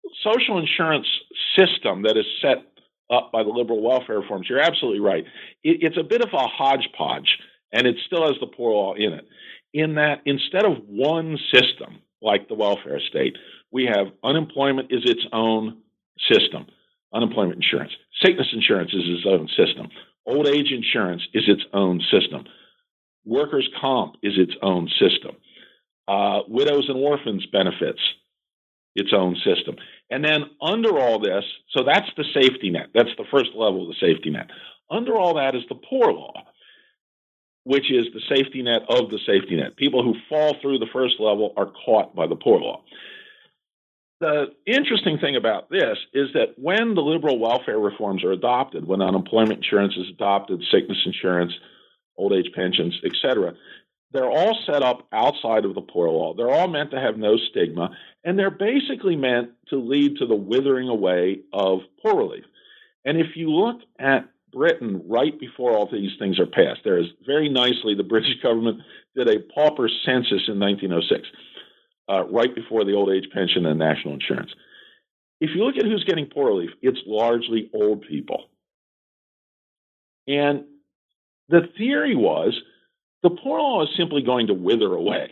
social insurance system that is set up by the liberal welfare reforms, you're absolutely right. It, it's a bit of a hodgepodge, and it still has the poor law in it, in that instead of one system like the welfare state, we have unemployment is its own system, unemployment insurance. Sickness insurance is its own system. Old age insurance is its own system. Workers' comp is its own system. Uh, widows and orphans benefits, its own system. And then under all this, so that's the safety net. That's the first level of the safety net. Under all that is the poor law, which is the safety net of the safety net. People who fall through the first level are caught by the poor law. The interesting thing about this is that when the liberal welfare reforms are adopted, when unemployment insurance is adopted, sickness insurance, old age pensions, et cetera, they're all set up outside of the poor law. They're all meant to have no stigma, and they're basically meant to lead to the withering away of poor relief. And if you look at Britain right before all these things are passed, there is very nicely, the British government did a pauper census in nineteen oh six. Uh, right before the old age pension and national insurance. If you look at who's getting poor relief, it's largely old people. And the theory was the poor law is simply going to wither away.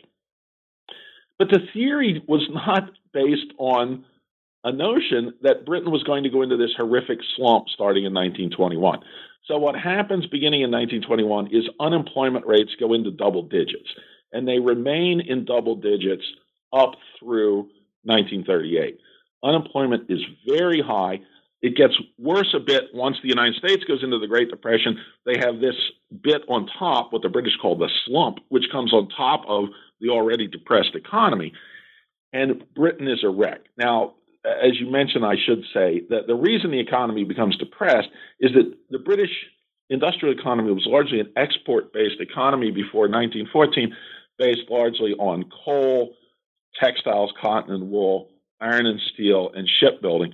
But the theory was not based on a notion that Britain was going to go into this horrific slump starting in nineteen twenty-one. So what happens beginning in nineteen twenty-one is unemployment rates go into double digits, and they remain in double digits up through nineteen thirty-eight. Unemployment is very high. It gets worse a bit once the United States goes into the Great Depression. They have this bit on top, what the British call the slump, which comes on top of the already depressed economy. And Britain is a wreck. Now, as you mentioned, I should say that the reason the economy becomes depressed is that the British industrial economy was largely an export-based economy before nineteen fourteen, based largely on coal, textiles, cotton and wool, iron and steel, and shipbuilding.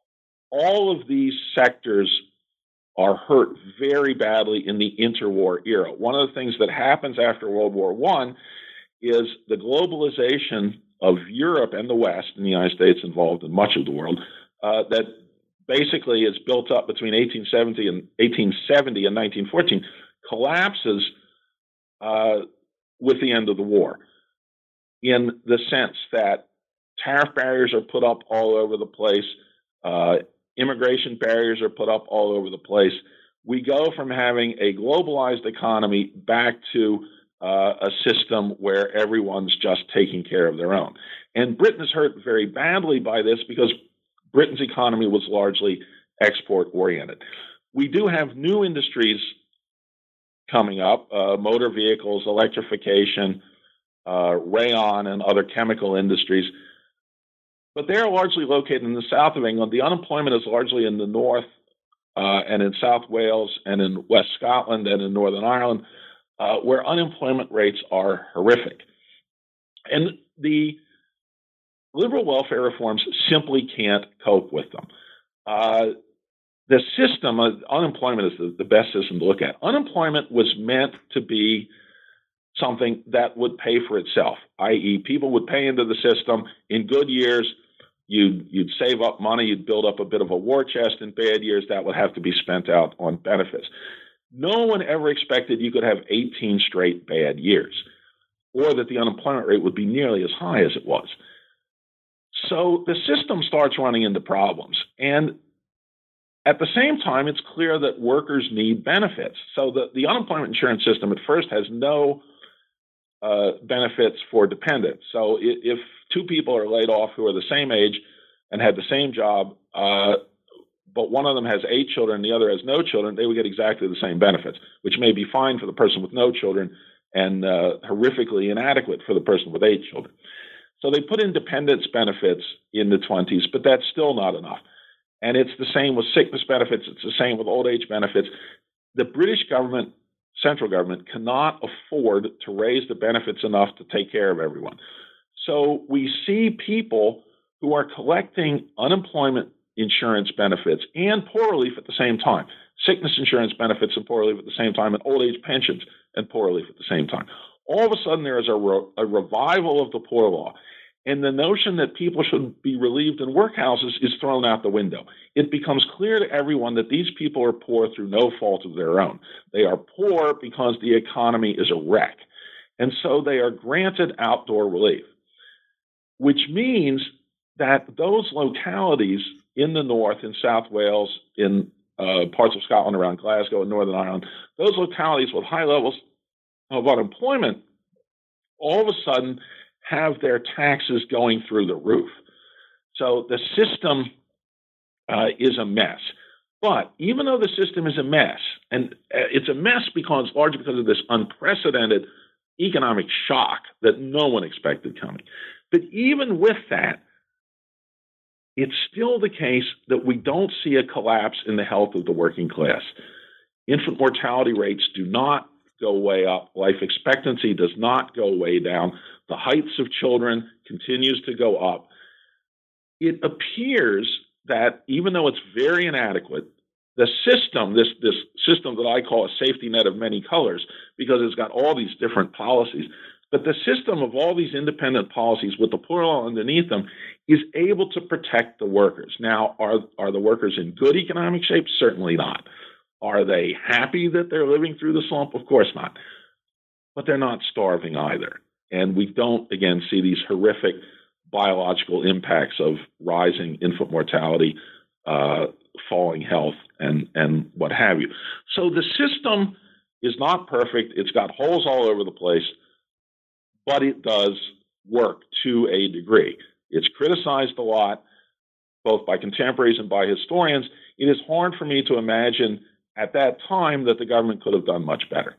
All of these sectors are hurt very badly in the interwar era. One of the things that happens after World War One is the globalization of Europe and the West, and the United States involved in much of the world, uh, that basically is built up between eighteen seventy and eighteen seventy and nineteen fourteen, collapses uh, with the end of the war, in the sense that tariff barriers are put up all over the place, uh, immigration barriers are put up all over the place. We go from having a globalized economy back to uh, a system where everyone's just taking care of their own. And Britain is hurt very badly by this because Britain's economy was largely export-oriented. We do have new industries coming up, uh, motor vehicles, electrification, Uh, rayon and other chemical industries, but they're largely located in the south of England. The unemployment is largely in the north uh, and in South Wales and in West Scotland and in Northern Ireland, uh, where unemployment rates are horrific. And the liberal welfare reforms simply can't cope with them. Uh, the system, uh, unemployment is the, the best system to look at. Unemployment was meant to be something that would pay for itself, that is people would pay into the system. In good years, you'd, you'd save up money, you'd build up a bit of a war chest. In bad years, that would have to be spent out on benefits. No one ever expected you could have eighteen straight bad years, or that the unemployment rate would be nearly as high as it was. So the system starts running into problems. And at the same time, it's clear that workers need benefits. So the, the unemployment insurance system at first has no Uh, benefits for dependents. So if, if two people are laid off who are the same age and had the same job, uh, but one of them has eight children and the other has no children, they would get exactly the same benefits, which may be fine for the person with no children and uh, horrifically inadequate for the person with eight children. So they put in dependents benefits in the twenties, but that's still not enough. And it's the same with sickness benefits. It's the same with old age benefits. The British government, central government, cannot afford to raise the benefits enough to take care of everyone. So we see people who are collecting unemployment insurance benefits and poor relief at the same time, sickness insurance benefits and poor relief at the same time, and old age pensions and poor relief at the same time. All of a sudden, there is a, re- a revival of the poor law. And the notion that people should be relieved in workhouses is thrown out the window. It becomes clear to everyone that these people are poor through no fault of their own. They are poor because the economy is a wreck. And so they are granted outdoor relief, which means that those localities in the north, in South Wales, in uh, parts of Scotland around Glasgow and Northern Ireland, those localities with high levels of unemployment, all of a sudden have their taxes going through the roof. So the system uh, is a mess. But even though the system is a mess, and it's a mess because largely because of this unprecedented economic shock that no one expected coming, but even with that, it's still the case that we don't see a collapse in the health of the working class. Infant mortality rates do not go way up. Life expectancy does not go way down. The heights of children continues to go up. It appears that even though it's very inadequate, the system, this, this system that I call a safety net of many colors, because it's got all these different policies, but the system of all these independent policies with the poor law underneath them is able to protect the workers. Now, are, are the workers in good economic shape? Certainly not. Are they happy that they're living through the slump? Of course not. But they're not starving either. And we don't, again, see these horrific biological impacts of rising infant mortality, uh, falling health, and, and what have you. So the system is not perfect. It's got holes all over the place, but it does work to a degree. It's criticized a lot, both by contemporaries and by historians. It is hard for me to imagine at that time that the government could have done much better.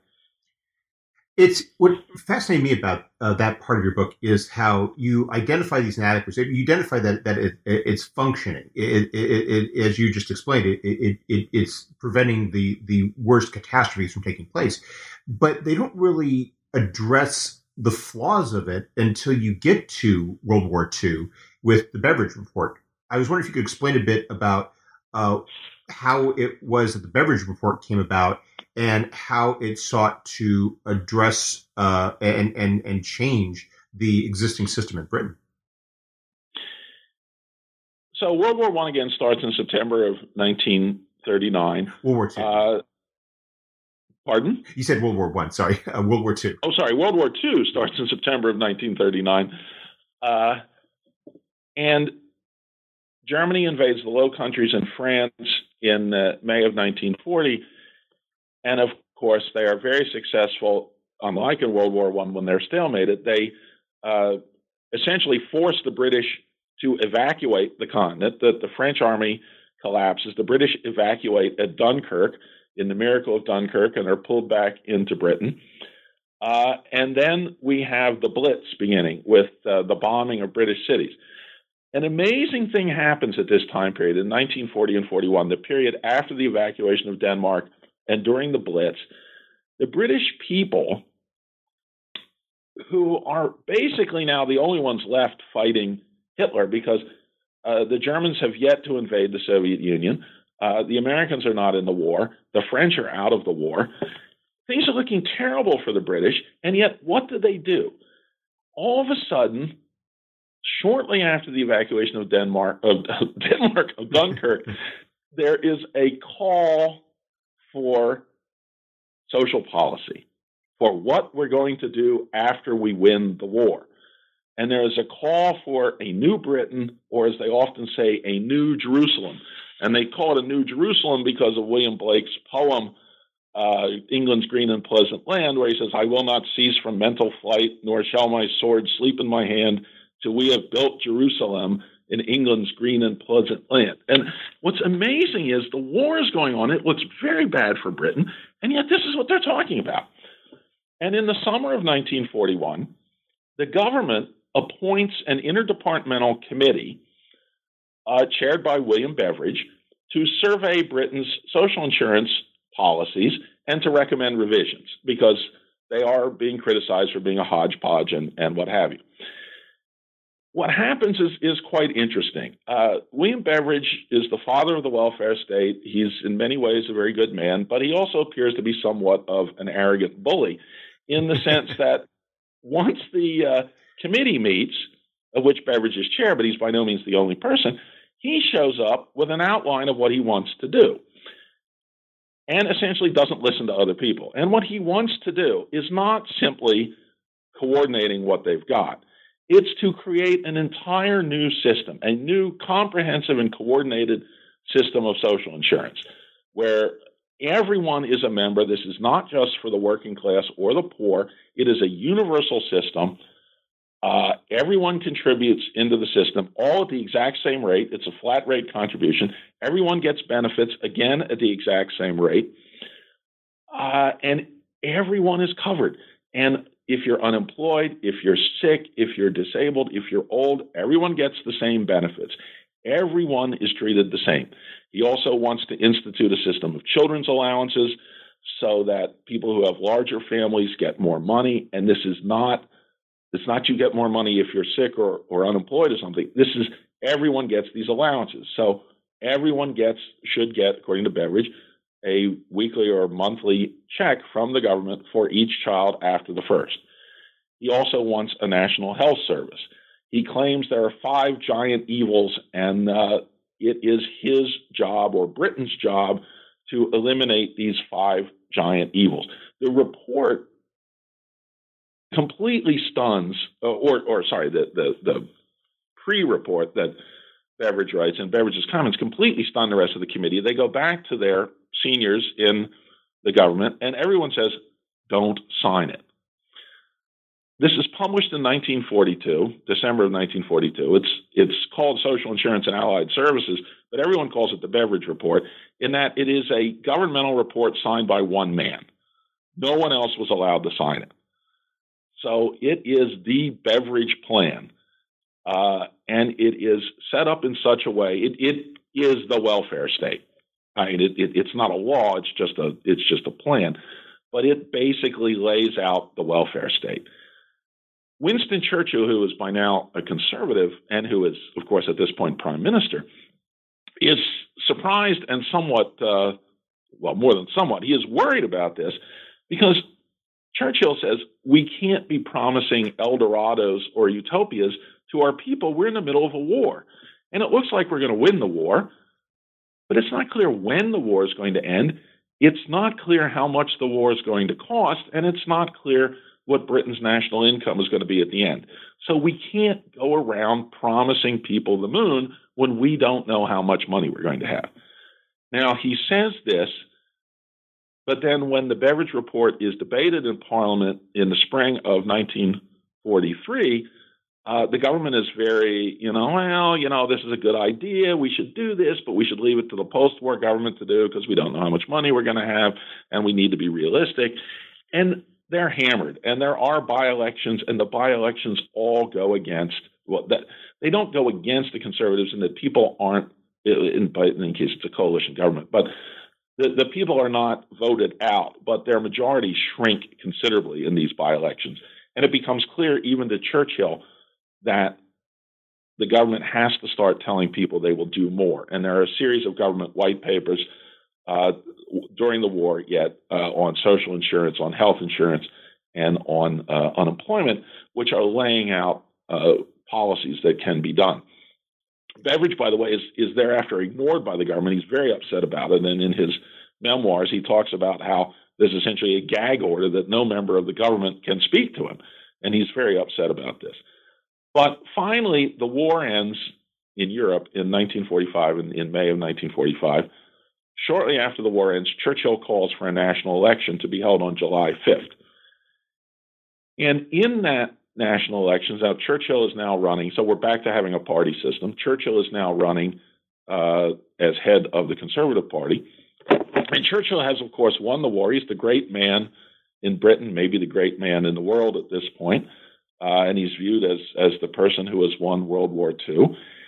It's what fascinated me about uh, that part of your book is how you identify these inadequacies. You identify that that it, it, it's functioning. It, it, it, as you just explained, it, it, it it's preventing the the worst catastrophes from taking place. But they don't really address the flaws of it until you get to World War Two with the Beveridge Report. I was wondering if you could explain a bit about uh, how it was that the Beveridge Report came about and how it sought to address uh, and, and, and change the existing system in Britain. So World War One again starts in September of nineteen thirty-nine. World War Two. Uh, pardon? You said World War One. Sorry, uh, World War Two. Oh, sorry. World War Two starts in September of nineteen thirty-nine, uh, and Germany invades the Low Countries and France in uh, May of nineteen forty. And of course, they are very successful, unlike in World War One when they're stalemated. They uh, essentially force the British to evacuate the continent. The, the French army collapses. The British evacuate at Dunkirk in the Miracle of Dunkirk, and are pulled back into Britain. Uh, and then we have the Blitz beginning with uh, the bombing of British cities. An amazing thing happens at this time period in nineteen forty and forty-one, the period after the evacuation of Denmark and during the Blitz. The British people, who are basically now the only ones left fighting Hitler, because uh, the Germans have yet to invade the Soviet Union. Uh, the Americans are not in the war. The French are out of the war. Things are looking terrible for the British, and yet what do they do? All of a sudden, shortly after the evacuation of Denmark, of Denmark, of Dunkirk, there is a call for social policy, for what we're going to do after we win the war. And there is a call for a new Britain, or as they often say, a new Jerusalem. And they call it a new Jerusalem because of William Blake's poem, uh, England's Green and Pleasant Land, where he says, I will not cease from mental flight, nor shall my sword sleep in my hand, till we have built Jerusalem in England's green and pleasant land. And what's amazing is the war is going on. It looks very bad for Britain, and yet this is what they're talking about. And in the summer of nineteen forty-one, the government appoints an interdepartmental committee uh, chaired by William Beveridge to survey Britain's social insurance policies and to recommend revisions, because they are being criticized for being a hodgepodge and, and what have you. What happens is, is quite interesting. Uh, William Beveridge is the father of the welfare state. He's in many ways a very good man, but he also appears to be somewhat of an arrogant bully in the sense that once the uh, committee meets, of which Beveridge is chair, but he's by no means the only person, he shows up with an outline of what he wants to do and essentially doesn't listen to other people. And what he wants to do is not simply coordinating what they've got. It's to create an entire new system, a new comprehensive and coordinated system of social insurance, where everyone is a member. This is not just for the working class or the poor. It is a universal system. Uh, everyone contributes into the system, all at the exact same rate. It's a flat rate contribution. Everyone gets benefits, again, at the exact same rate. Uh, and everyone is covered. And if you're unemployed, if you're sick, if you're disabled, if you're old, everyone gets the same benefits. Everyone is treated the same. He also wants to institute a system of children's allowances so that people who have larger families get more money. And this is not, it's not you get more money if you're sick or, or unemployed or something. This is everyone gets these allowances. So everyone gets, should get, according to Beveridge, a weekly or monthly check from the government for each child after the first. He also wants a national health service. He claims there are five giant evils, and uh, it is his job or Britain's job to eliminate these five giant evils. The report completely stuns, uh, or, or sorry, the, the, the pre-report that Beveridge writes and Beveridge's comments completely stun the rest of the committee. They go back to their seniors in the government, and everyone says, don't sign it. This is published in nineteen forty-two, December of nineteen forty-two. It's it's called Social Insurance and Allied Services, but everyone calls it the Beveridge Report, in that it is a governmental report signed by one man. No one else was allowed to sign it. So it is the Beveridge plan, uh, and it is set up in such a way, it, it is the welfare state. I mean, it, it, it's not a law, it's just a, it's just a plan, but it basically lays out the welfare state. Winston Churchill, who is by now a conservative and who is, of course, at this point prime minister, is surprised and somewhat, uh, well, more than somewhat, he is worried about this because Churchill says we can't be promising El Dorados or utopias to our people. We're in the middle of a war, and it looks like we're going to win the war, but it's not clear when the war is going to end. It's not clear how much the war is going to cost, and it's not clear what Britain's national income is going to be at the end. So we can't go around promising people the moon when we don't know how much money we're going to have. Now, he says this, but then when the Beveridge Report is debated in Parliament in the spring of nineteen forty-three, uh, the government is very, you know, well, you know, this is a good idea. We should do this, but we should leave it to the post-war government to do because we don't know how much money we're going to have, and we need to be realistic. And they're hammered, and there are by-elections, and the by-elections all go against, well, that they don't go against the conservatives, and that people aren't, in, in case it's a coalition government, but the, the people are not voted out, but their majorities shrink considerably in these by-elections. And it becomes clear even to Churchill that the government has to start telling people they will do more. And there are a series of government white papers uh, during the war yet uh, on social insurance, on health insurance, and on uh, unemployment, which are laying out uh, policies that can be done. Beveridge, by the way, is, is thereafter ignored by the government. He's very upset about it. And in his memoirs, he talks about how there's essentially a gag order that no member of the government can speak to him. And he's very upset about this. But finally, the war ends in Europe in nineteen forty-five, in, in May of nineteen forty-five. Shortly after the war ends, Churchill calls for a national election to be held on July fifth. And in that national elections, now Churchill is now running, so we're back to having a party system. Churchill is now running uh, as head of the Conservative Party. And Churchill has, of course, won the war. He's the great man in Britain, maybe the great man in the world at this point. Uh, and he's viewed as, as the person who has won World War Two.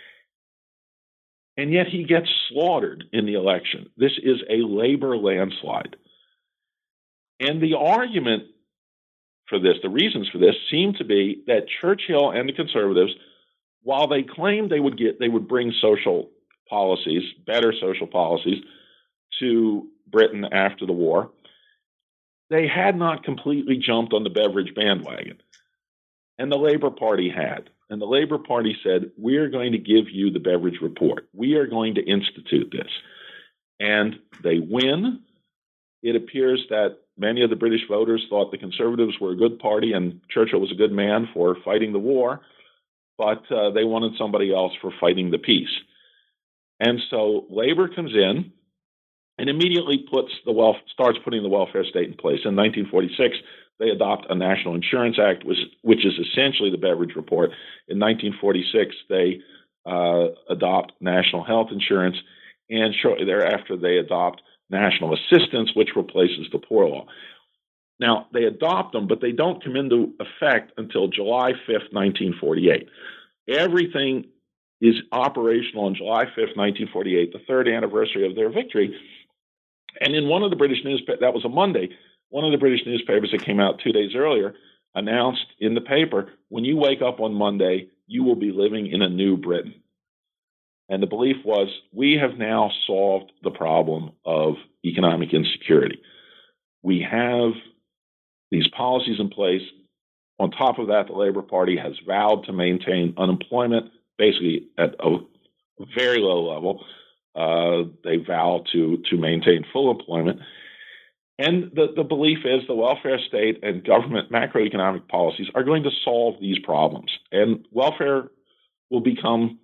And yet he gets slaughtered in the election. This is a labor landslide. And the argument for this, the reasons for this, seem to be that Churchill and the conservatives, while they claimed they would get, they would bring social policies, better social policies, to Britain after the war, they had not completely jumped on the Beveridge bandwagon. And the Labour Party had. And the Labor Party said, we're going to give you the Beveridge Report. We are going to institute this. And they win. It appears that many of the British voters thought the Conservatives were a good party and Churchill was a good man for fighting the war, but uh, they wanted somebody else for fighting the peace. And so Labor comes in and immediately puts the wealth, starts putting the welfare state in place. In nineteen forty-six, they adopt a National Insurance Act, which, which is essentially the Beveridge Report. In nineteen forty-six, they uh, adopt national health insurance, and shortly thereafter, they adopt national assistance, which replaces the Poor Law. Now, they adopt them, but they don't come into effect until July fifth, nineteen forty-eight. Everything is operational on July fifth, nineteen forty-eight, the third anniversary of their victory. And in one of the British newspapers, that was a Monday, one of the British newspapers that came out two days earlier announced in the paper, when you wake up on Monday, you will be living in a new Britain. And the belief was, we have now solved the problem of economic insecurity. We have these policies in place. On top of that, the Labor Party has vowed to maintain unemployment basically at a very low level. Uh, they vow to, to maintain full employment. And the, the belief is the welfare state and government macroeconomic policies are going to solve these problems. And welfare will become,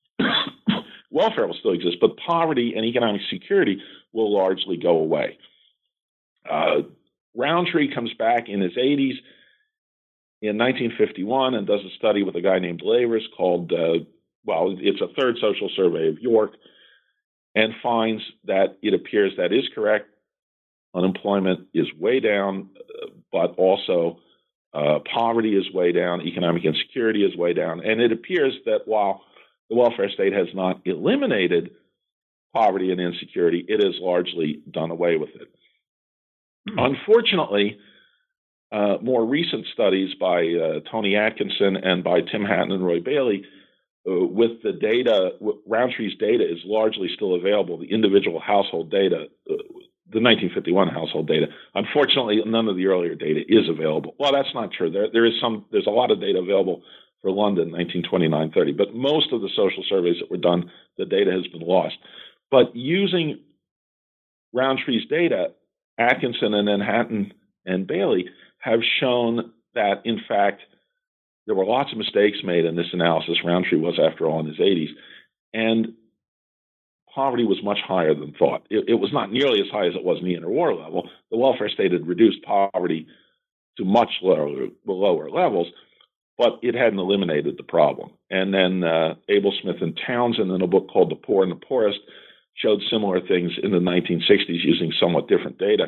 welfare will still exist, but poverty and economic security will largely go away. Uh, Roundtree comes back in his eighties in nineteen fifty-one and does a study with a guy named Lavers called, uh, well, it's a third social survey of York, and finds that it appears that is correct. Unemployment is way down, uh, but also uh, poverty is way down, economic insecurity is way down. And it appears that while the welfare state has not eliminated poverty and insecurity, it has largely done away with it. Hmm. Unfortunately, uh, more recent studies by uh, Tony Atkinson and by Tim Hatton and Roy Bailey, uh, with the data, Roundtree's data is largely still available, the individual household data, uh, the nineteen fifty-one household data. Unfortunately, none of the earlier data is available. Well, that's not true. There, there is some. There's a lot of data available for London, nineteen twenty-nine thirty, but most of the social surveys that were done, the data has been lost. But using Roundtree's data, Atkinson and then Hatton and Bailey have shown that, in fact, there were lots of mistakes made in this analysis. Roundtree was, after all, in his eighties, and poverty was much higher than thought. It, it was not nearly as high as it was in the interwar level. The welfare state had reduced poverty to much lower, lower levels, but it hadn't eliminated the problem. And then uh, Abel Smith and Townsend, in a book called The Poor and the Poorest, showed similar things in the nineteen sixties using somewhat different data.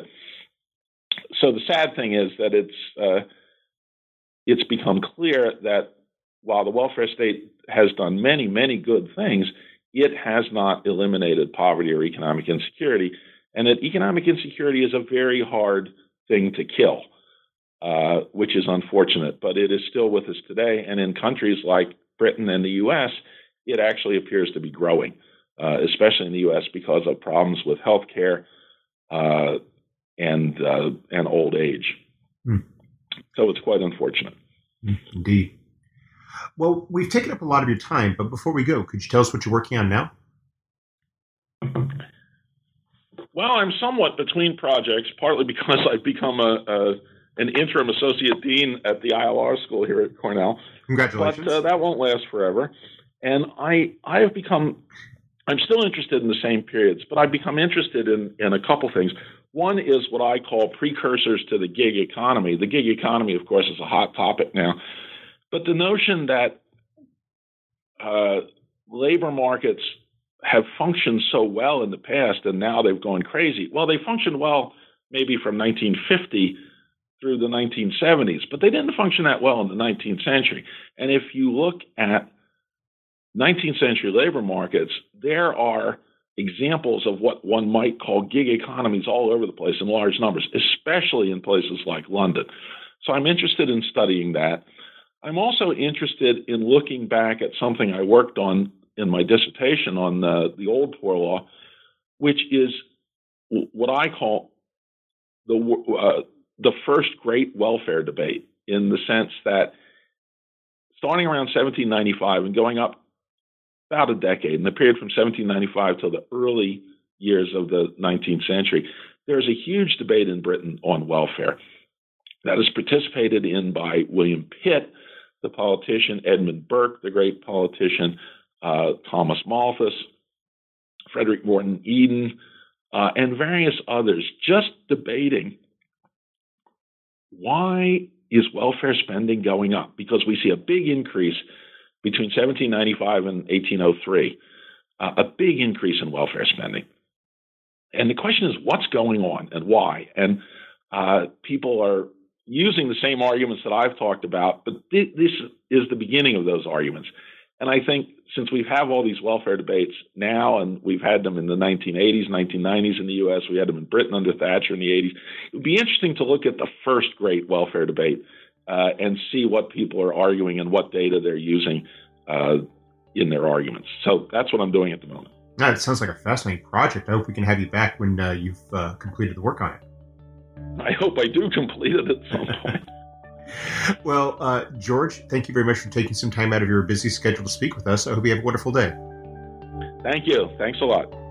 So the sad thing is that it's uh, it's become clear that while the welfare state has done many, many good things, it has not eliminated poverty or economic insecurity, and that economic insecurity is a very hard thing to kill, uh, which is unfortunate, but it is still with us today. And in countries like Britain and the U S, it actually appears to be growing, uh, especially in the U S because of problems with healthcare uh, and uh, and old age. Hmm. So it's quite unfortunate. Indeed. Well, we've taken up a lot of your time, but before we go, could you tell us what you're working on now? Well, I'm somewhat between projects, partly because I've become a, a an interim associate dean at the I L R school here at Cornell. Congratulations. But uh, that won't last forever. And I I have become, I'm still interested in the same periods, but I've become interested in, in a couple things. One is what I call precursors to the gig economy. The gig economy, of course, is a hot topic now. But the notion that uh, labor markets have functioned so well in the past and now they've gone crazy. Well, they functioned well maybe from nineteen fifty through the nineteen seventies, but they didn't function that well in the nineteenth century. And if you look at nineteenth century labor markets, there are examples of what one might call gig economies all over the place in large numbers, especially in places like London. So I'm interested in studying that. I'm also interested in looking back at something I worked on in my dissertation on uh, the old poor law, which is what I call the uh, the first great welfare debate, in the sense that starting around seventeen ninety-five and going up about a decade, in the period from seventeen ninety-five till the early years of the nineteenth century, there's a huge debate in Britain on welfare that is participated in by William Pitt, the politician, Edmund Burke, the great politician, uh, Thomas Malthus, Frederick Morton Eden, uh, and various others, just debating why is welfare spending going up? Because we see a big increase between seventeen ninety-five and eighteen oh three, uh, a big increase in welfare spending. And the question is, what's going on and why? And uh, people are using the same arguments that I've talked about, but th- this is the beginning of those arguments. And I think since we have all these welfare debates now, and we've had them in the nineteen eighties, nineteen nineties in the U S, we had them in Britain under Thatcher in the eighties, it would be interesting to look at the first great welfare debate uh, and see what people are arguing and what data they're using uh, in their arguments. So that's what I'm doing at the moment. Yeah, it sounds like a fascinating project. I hope we can have you back when uh, you've uh, completed the work on it. I hope I do complete it at some point. Well, uh, George, thank you very much for taking some time out of your busy schedule to speak with us. I hope you have a wonderful day. Thank you. Thanks a lot.